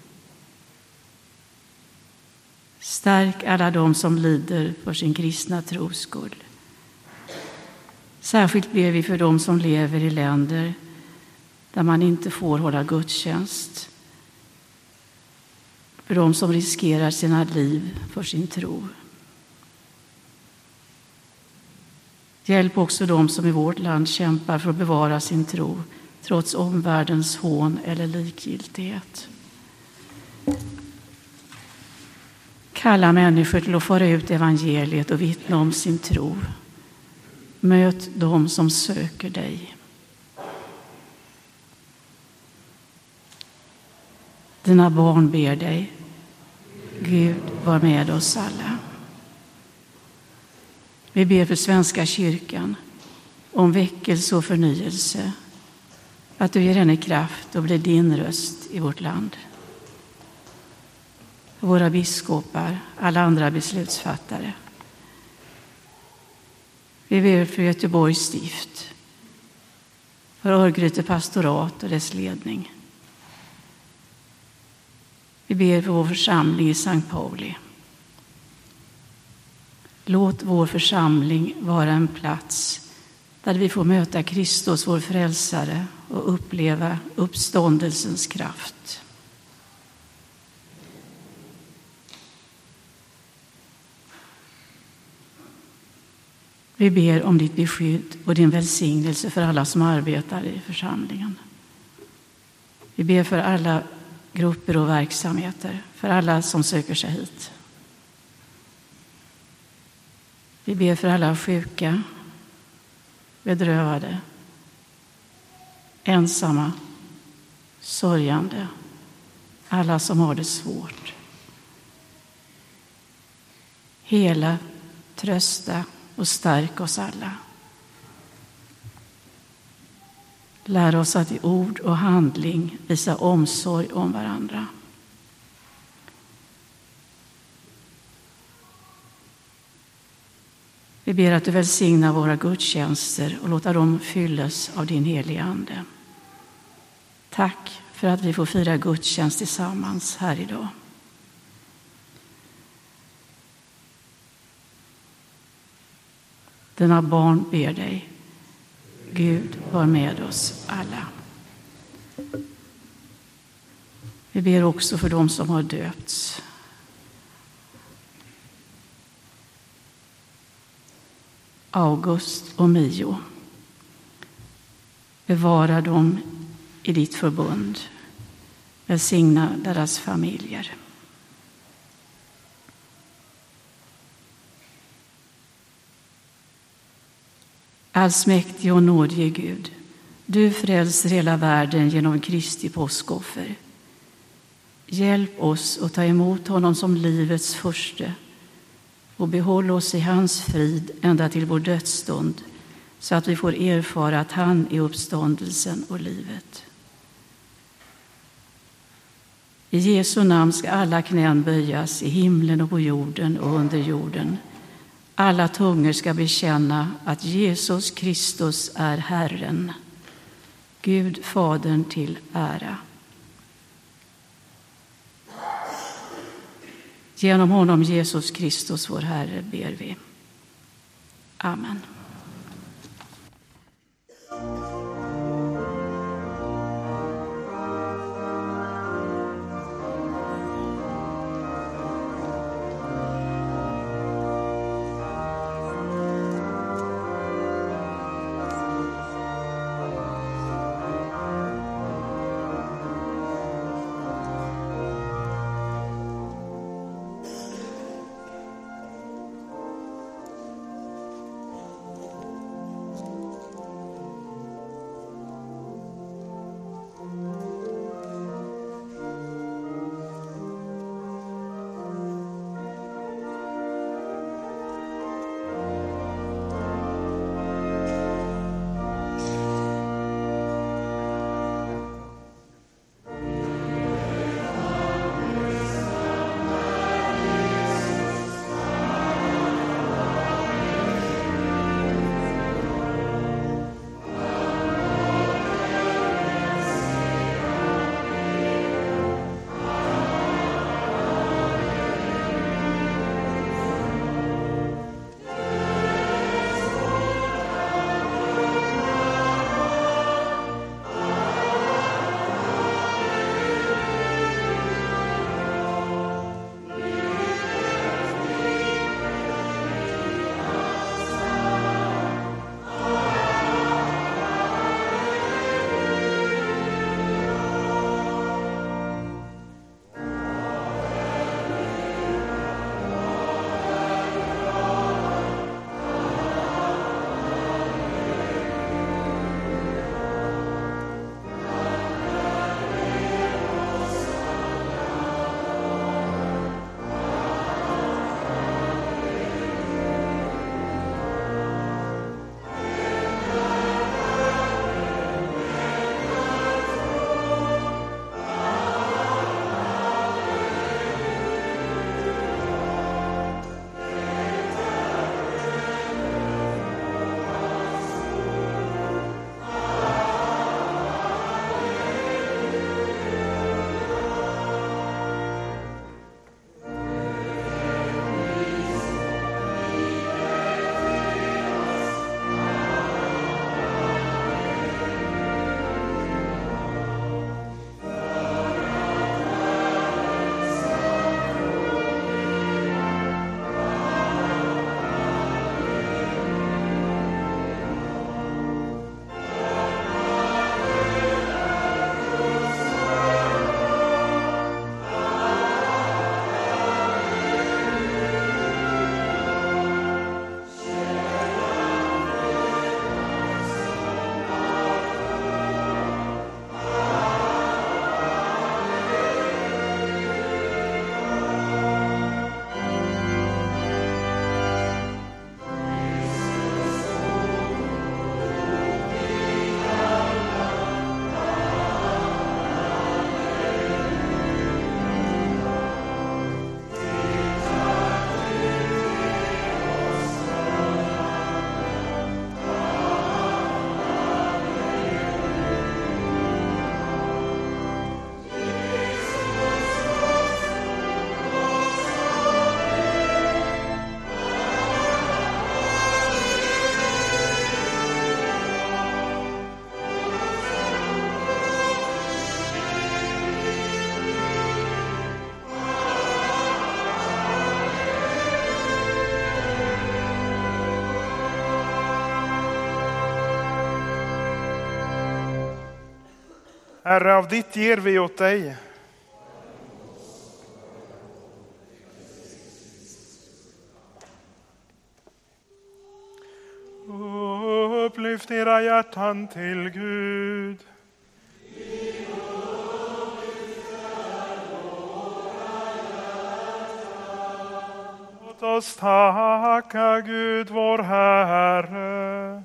Stärk alla de som lider för sin kristna tros skull. Särskilt ber vi för dem som lever i länder där man inte får hålla gudstjänst. För dem som riskerar sina liv för sin tro. Hjälp också dem som i vårt land kämpar för att bevara sin tro trots omvärldens hån eller likgiltighet. Kalla människor till att föra ut evangeliet och vittna om sin tro. Möt dem som söker dig. Dina barn ber dig, Gud var med oss alla. Vi ber för Svenska kyrkan om väckelse och förnyelse, att du ger henne kraft och blir din röst i vårt land. För våra biskopar, alla andra beslutsfattare. Vi ber för Göteborgs stift, för Örgryte pastorat och dess ledning. Vi ber för vår församling i Sankt Pauli. Låt vår församling vara en plats där vi får möta Kristus, vår frälsare, och uppleva uppståndelsens kraft. Vi ber om ditt beskydd och din välsignelse för alla som arbetar i församlingen. Vi ber för alla grupper och verksamheter, för alla som söker sig hit. Vi ber för alla sjuka, bedrövade, ensamma, sörjande, alla som har det svårt. Hela, trösta och stärk oss alla. Lär oss att i ord och handling visa omsorg om varandra. Vi ber att du välsignar våra gudstjänster och låter dem fyllas av din heliga ande. Tack för att vi får fira gudstjänst tillsammans här idag. Dina barn ber dig, Gud var med oss alla. Vi ber också för dem som har döpts. August och Mio. Bevara dem i ditt förbund. Välsigna deras familjer. Allsmäktig och nådige Gud, du frälser hela världen genom Kristi påskoffer. Hjälp oss att ta emot honom som livets förste och behåll oss i hans frid ända till vår dödsstund, så att vi får erfara att han är uppståndelsen och livet. I Jesu namn ska alla knän böjas i himlen och på jorden och under jorden. Alla tungor ska bekänna att Jesus Kristus är Herren. Gud Fadern till ära. Genom honom Jesus Kristus vår Herre ber vi. Amen. Herre, av ditt ger vi åt dig. Upplyft era hjärtan till Gud. Låt oss tacka Gud vår Herre.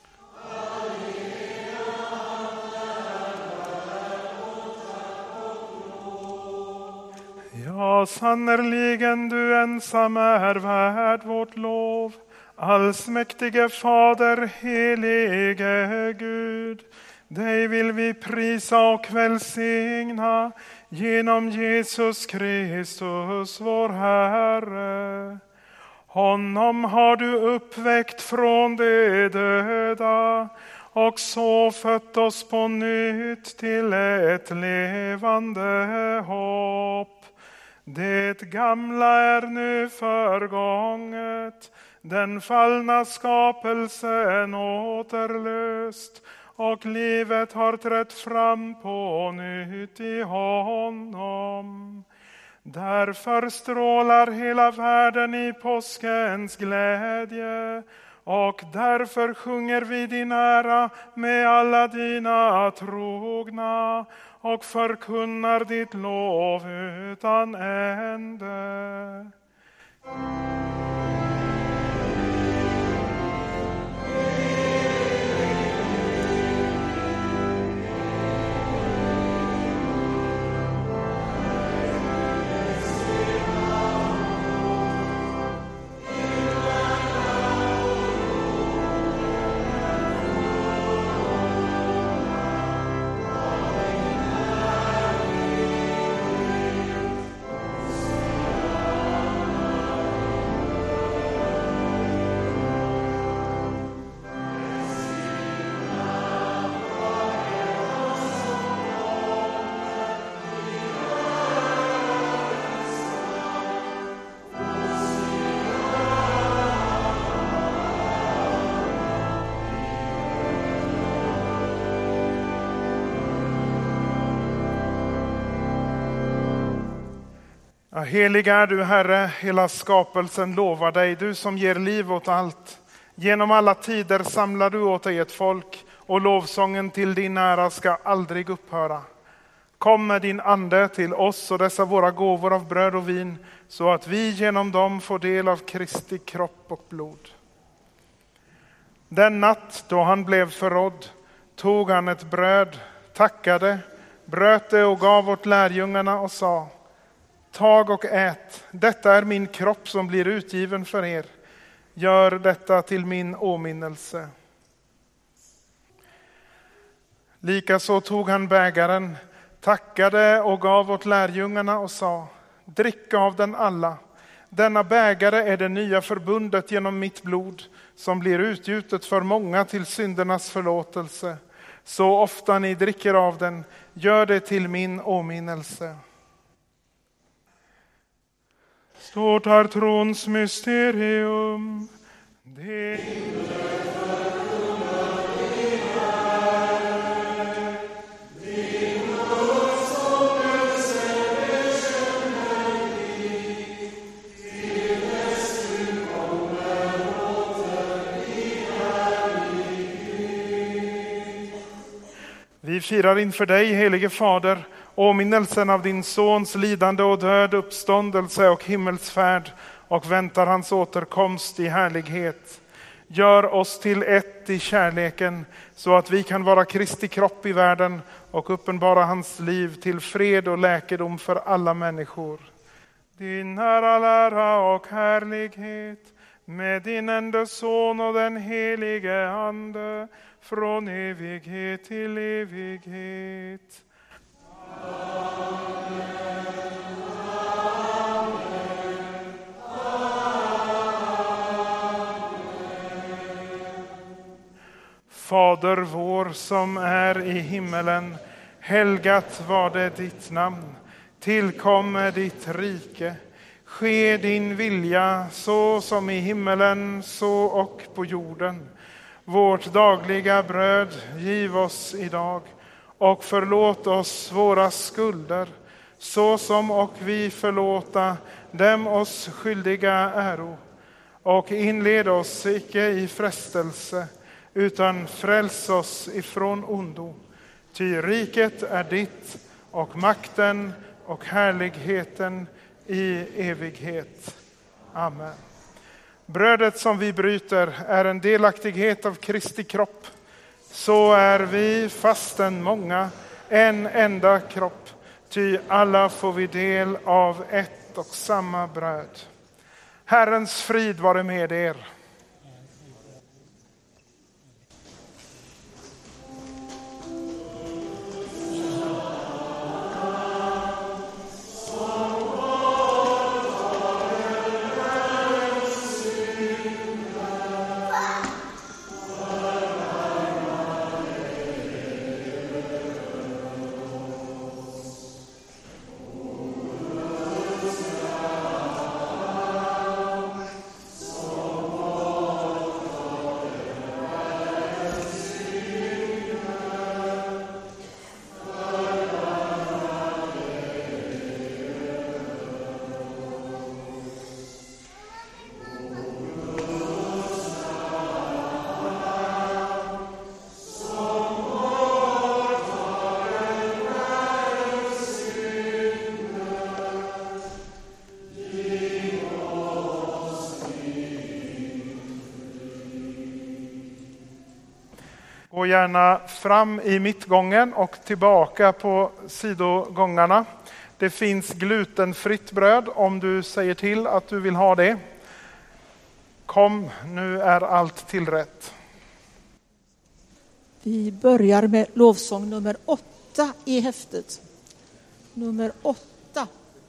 Ja, sannerligen du ensam är värd vårt lov. Allsmäktige Fader, helige Gud, dig vill vi prisa och välsigna genom Jesus Kristus, vår Herre. Honom har du uppväckt från de döda och så fött oss på nytt till ett levande hopp. Det gamla är nu förgånget, den fallna skapelsen återlöst, och livet har trätt fram på nytt i honom. Därför strålar hela världen i påskens glädje, och därför sjunger vi din ära med alla dina trogna och förkunnar ditt lov utan ände. Helig är du, Herre, hela skapelsen lovar dig, du som ger liv åt allt. Genom alla tider samlar du åt dig ett folk, och lovsången till din ära ska aldrig upphöra. Kom med din ande till oss och dessa våra gåvor av bröd och vin, så att vi genom dem får del av Kristi kropp och blod. Den natt då han blev förrådd tog han ett bröd, tackade, bröt det och gav åt lärjungarna och sa: tag och ät, detta är min kropp som blir utgiven för er. Gör detta till min åminnelse. Likaså tog han bägaren, tackade och gav åt lärjungarna och sa: drick av den alla. Denna bägare är det nya förbundet genom mitt blod, som blir utgjutet för många till syndernas förlåtelse. Så ofta ni dricker av den, gör det till min åminnelse. Stort är trons mysterium. Det Vi firar inför dig, helige Fader, åminnelsen av din sons lidande och död, uppståndelse och himmelsfärd, och väntar hans återkomst i härlighet. Gör oss till ett i kärleken, så att vi kan vara Kristi kropp i världen och uppenbara hans liv till fred och läkedom för alla människor. Din är all ära och härlighet, med din enda son och den helige ande, från evighet till evighet. Amen. Fader vår som är i himmelen, helgat var det ditt namn. Tillkommer ditt rike. Ske din vilja så som i himmelen, så och på jorden. Vårt dagliga bröd giv oss idag, och förlåt oss våra skulder, så som och vi förlåta dem oss skyldiga äro. Och inled oss icke i frestelse, utan fräls oss ifrån ondo. Ty riket är ditt, och makten och härligheten i evighet. Amen. Brödet som vi bryter är en delaktighet av Kristi kropp. Så är vi, fastän många, en enda kropp. Ty alla får vi del av ett och samma bröd. Herrens frid vare med er. Gå gärna fram i mittgången och tillbaka på sidogångarna. Det finns glutenfritt bröd om du säger till att du vill ha det. Kom, nu är allt tillrätt. Vi börjar med lovsång nummer åtta i häftet. Nummer åtta.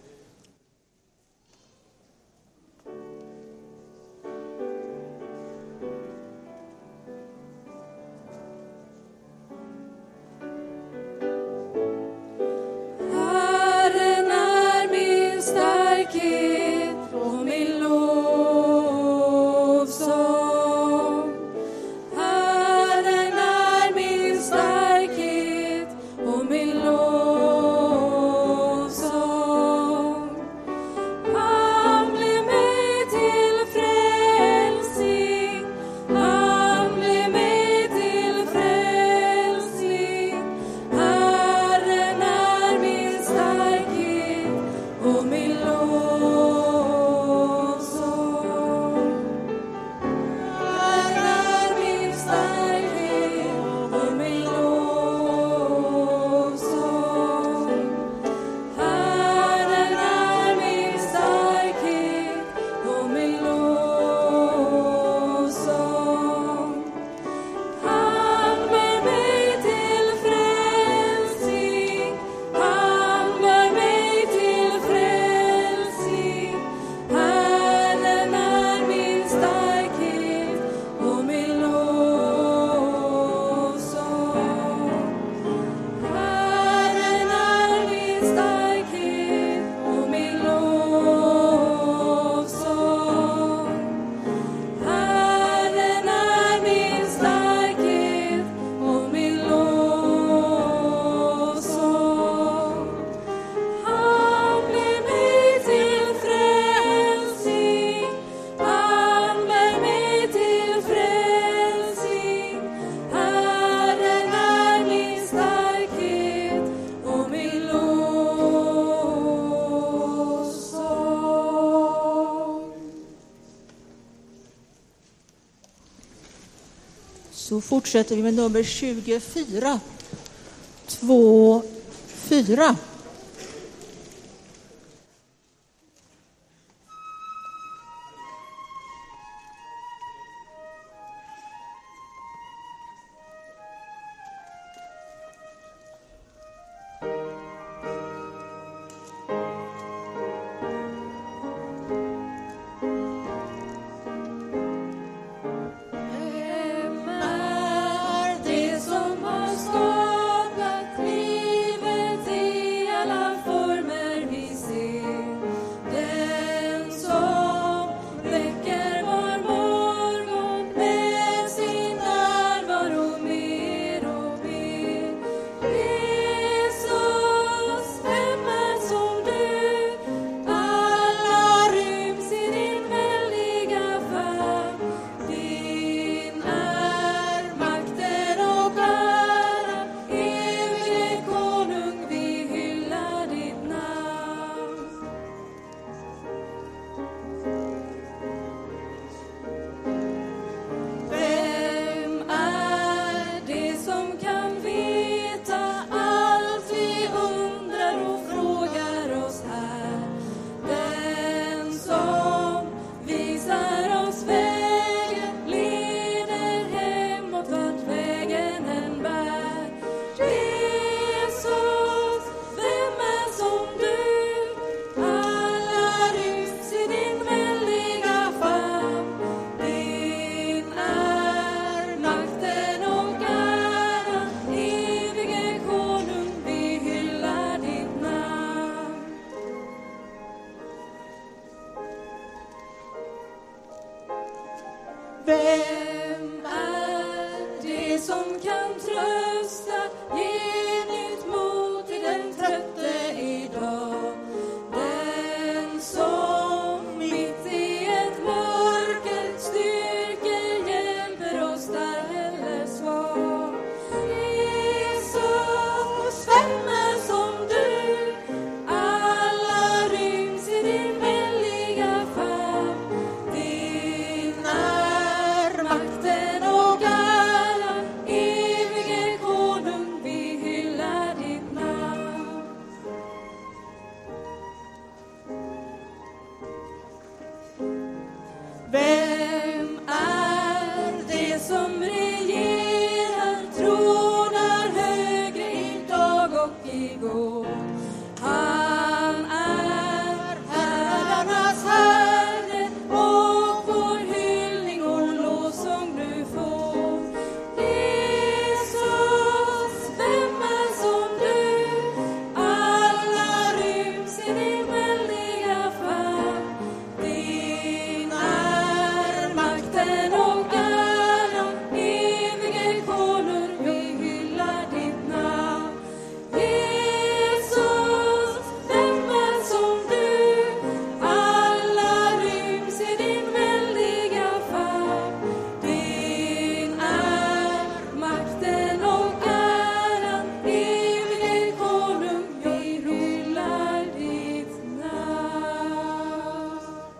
Så fortsätter vi med nummer tjugofyra. två, fyra. Det som har skapat livet i Vem är det som kan trösta, ge nytt mod till den trötte idag? Den som mitt i ett mörker styrker, hjälper oss där eller svag. Jesus, vem är som du? Alla ryms i din väldiga famn. Din är makten och äran, evige konung, vi hyllar ditt namn. Vem är det som regerar, tronar högre idag och igår? Han är herrarnas herre, och vår hyllning och lovsång du får. Jesus, vem är som du? Alla ryms i din väldiga famn. Din är makten och äran, evige konung, vi hyllar ditt namn. Jesus, vem är som du? Alla ryms i din väldiga famn. Din är makten och äran, evige konung, vi hyllar ditt namn.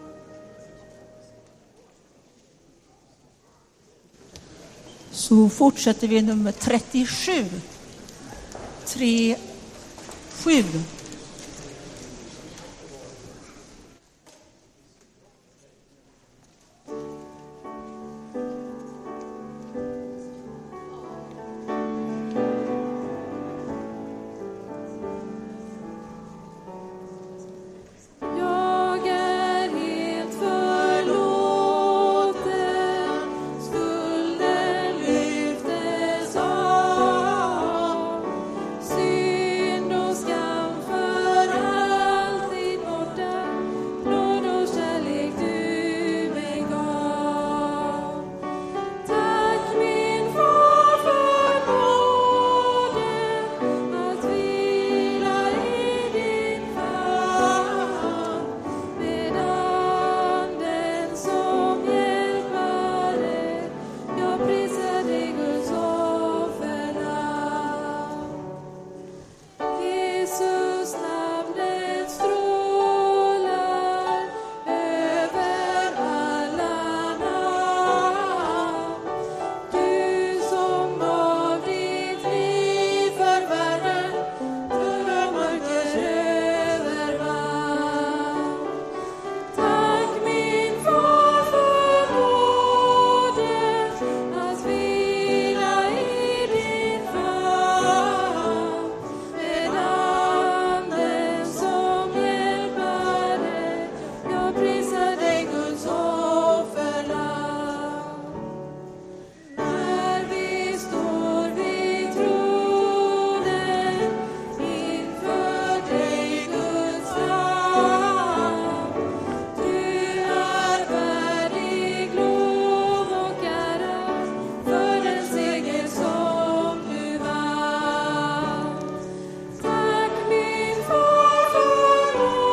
Så fortsätter vi nummer trettiosju. tre, sju. Jag är helt förlåten, skulden lyftes av, synd och skam för alltid borta, nåd och kärlek du mig gav. Tack min far för nåden, att vila i din famn, med anden som hjälpare, jag prisar dig Guds offerlamm. Jesus namnet strålar över alla namn. Du som gav ditt liv för världen, dörrar mörker övervann. Tack min far för nåden, att vila i din famn, med anden som hjälpare, jag prisar dig Guds offerlamm. När vi står vid tronen, inför dig Guds namn, du är värdig lov och ära, för den seger som du vann. Tack min far för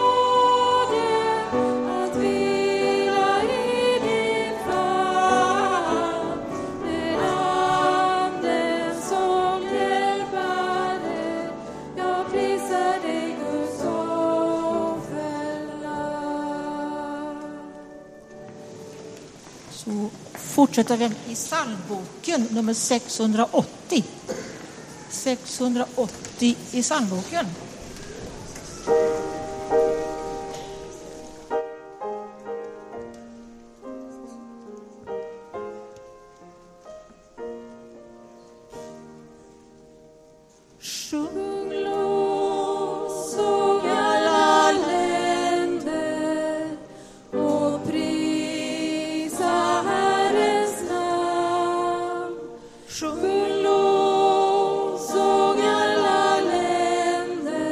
nåden, att vila i din famn, med anden som hjälpare, jag prisar dig Guds offerlamm. Så fortsätter vi i psalmboken nummer sexhundraåttio. sexhundraåttio i psalmboken. Sjung lovsång alla länder, och prisa Herrens namn. Sjung lovsång alla länder,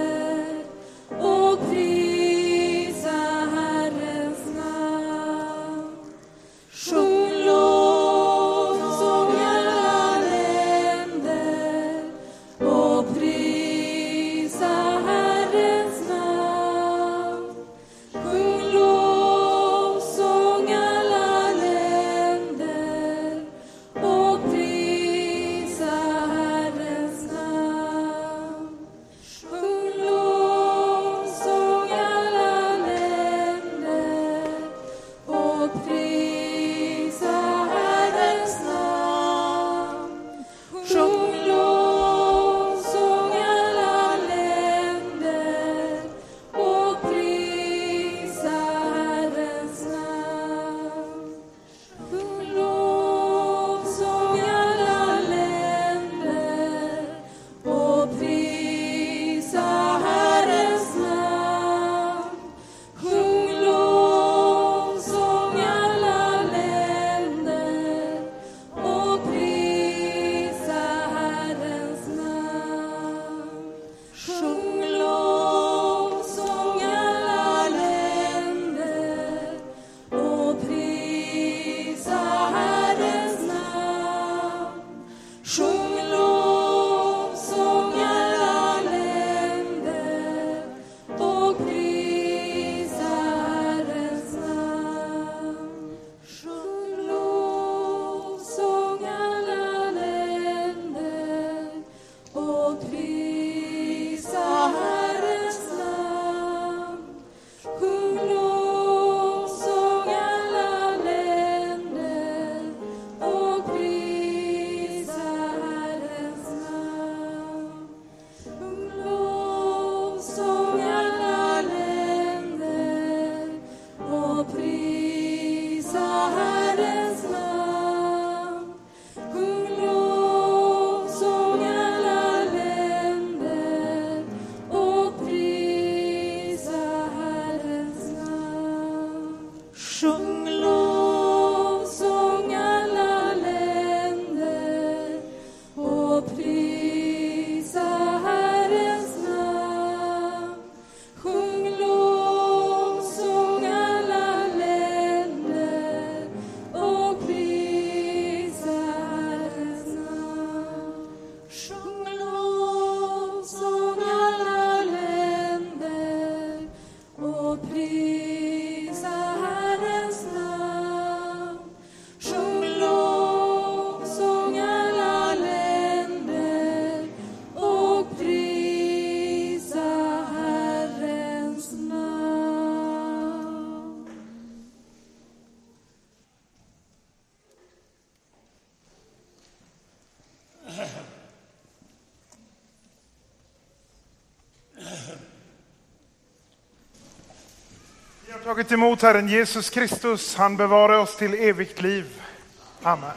Vi har tagit emot Herren Jesus Kristus. Han bevarar oss till evigt liv. Amen.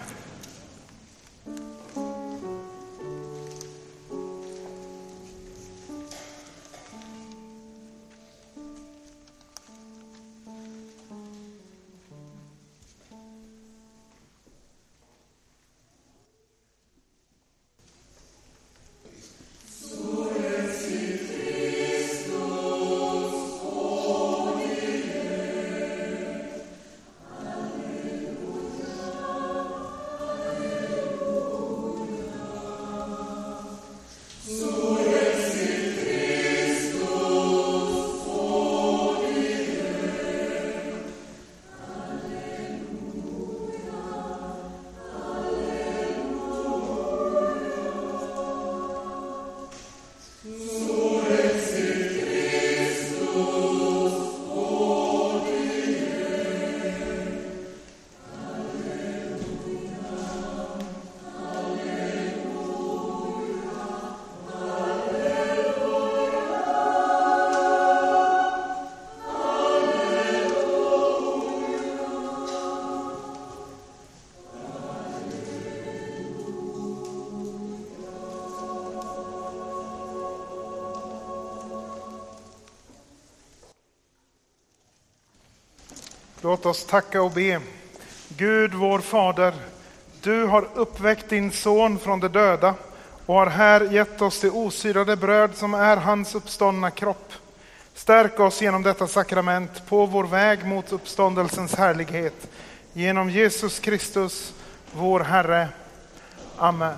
Låt oss tacka och be. Gud vår Fader, du har uppväckt din son från de döda och har här gett oss det osyrade bröd som är hans uppståndna kropp. Stärk oss genom detta sakrament på vår väg mot uppståndelsens härlighet. Genom Jesus Kristus, vår Herre. Amen.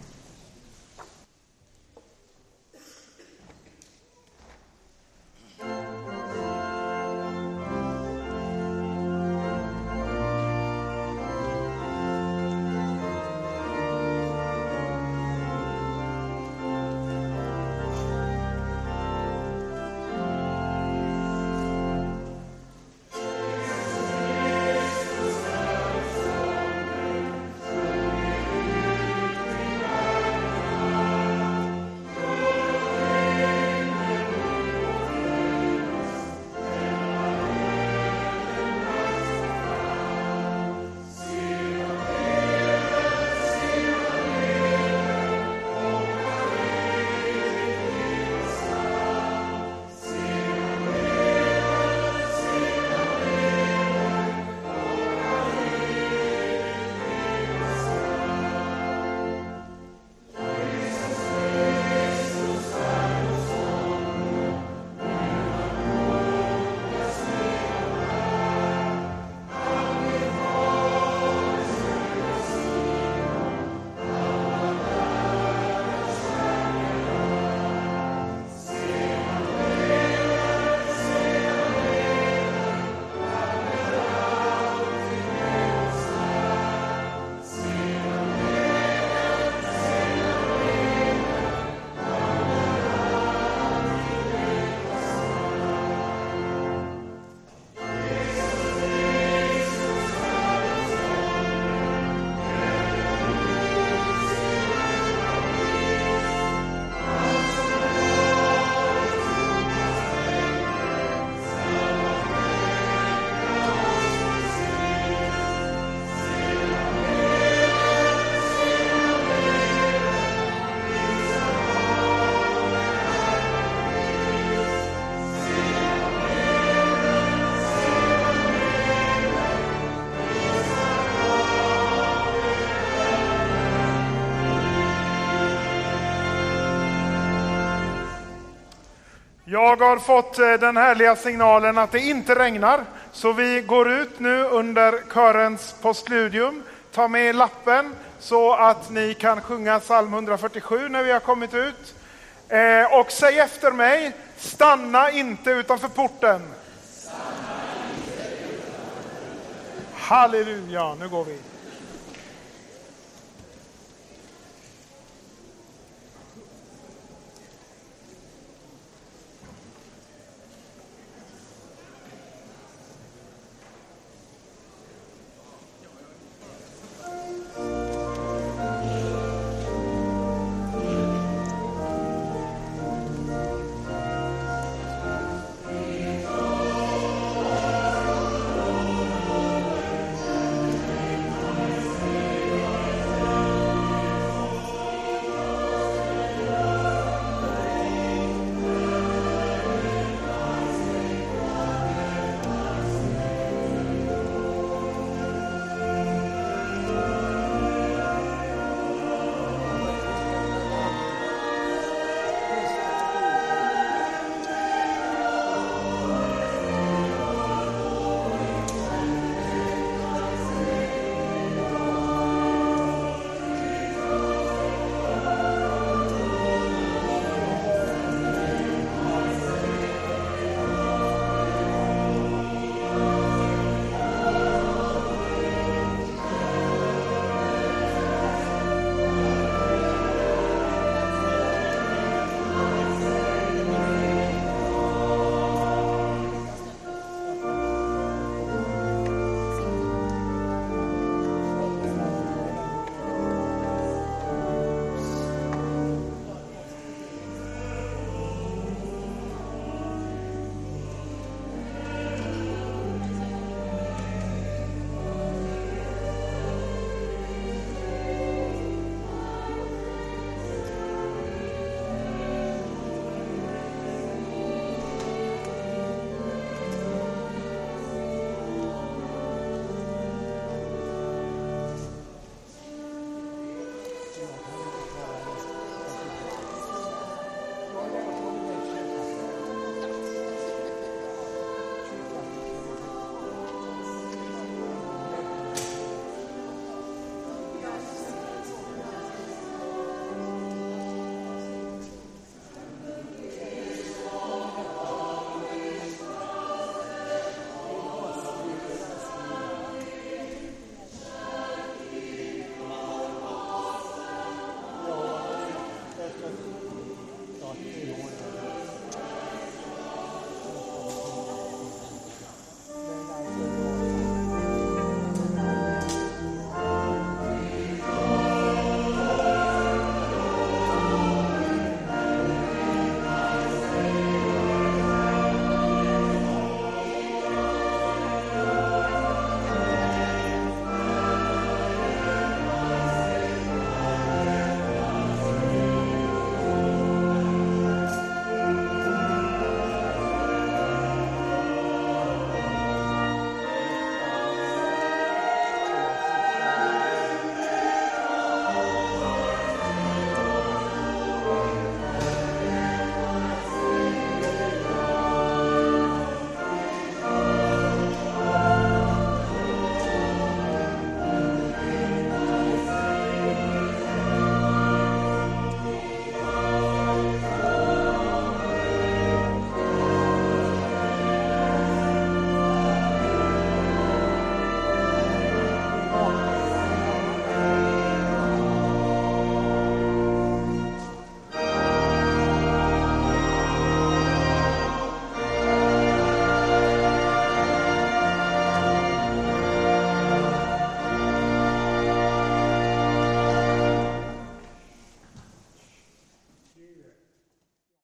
Jag har fått den härliga signalen att det inte regnar, så vi går ut nu under körens postludium. Ta med lappen så att ni kan sjunga psalm hundrafyrtiosju när vi har kommit ut. Eh, och säg efter mig, stanna inte utanför porten. Stanna inte utanför porten. Halleluja, nu går vi.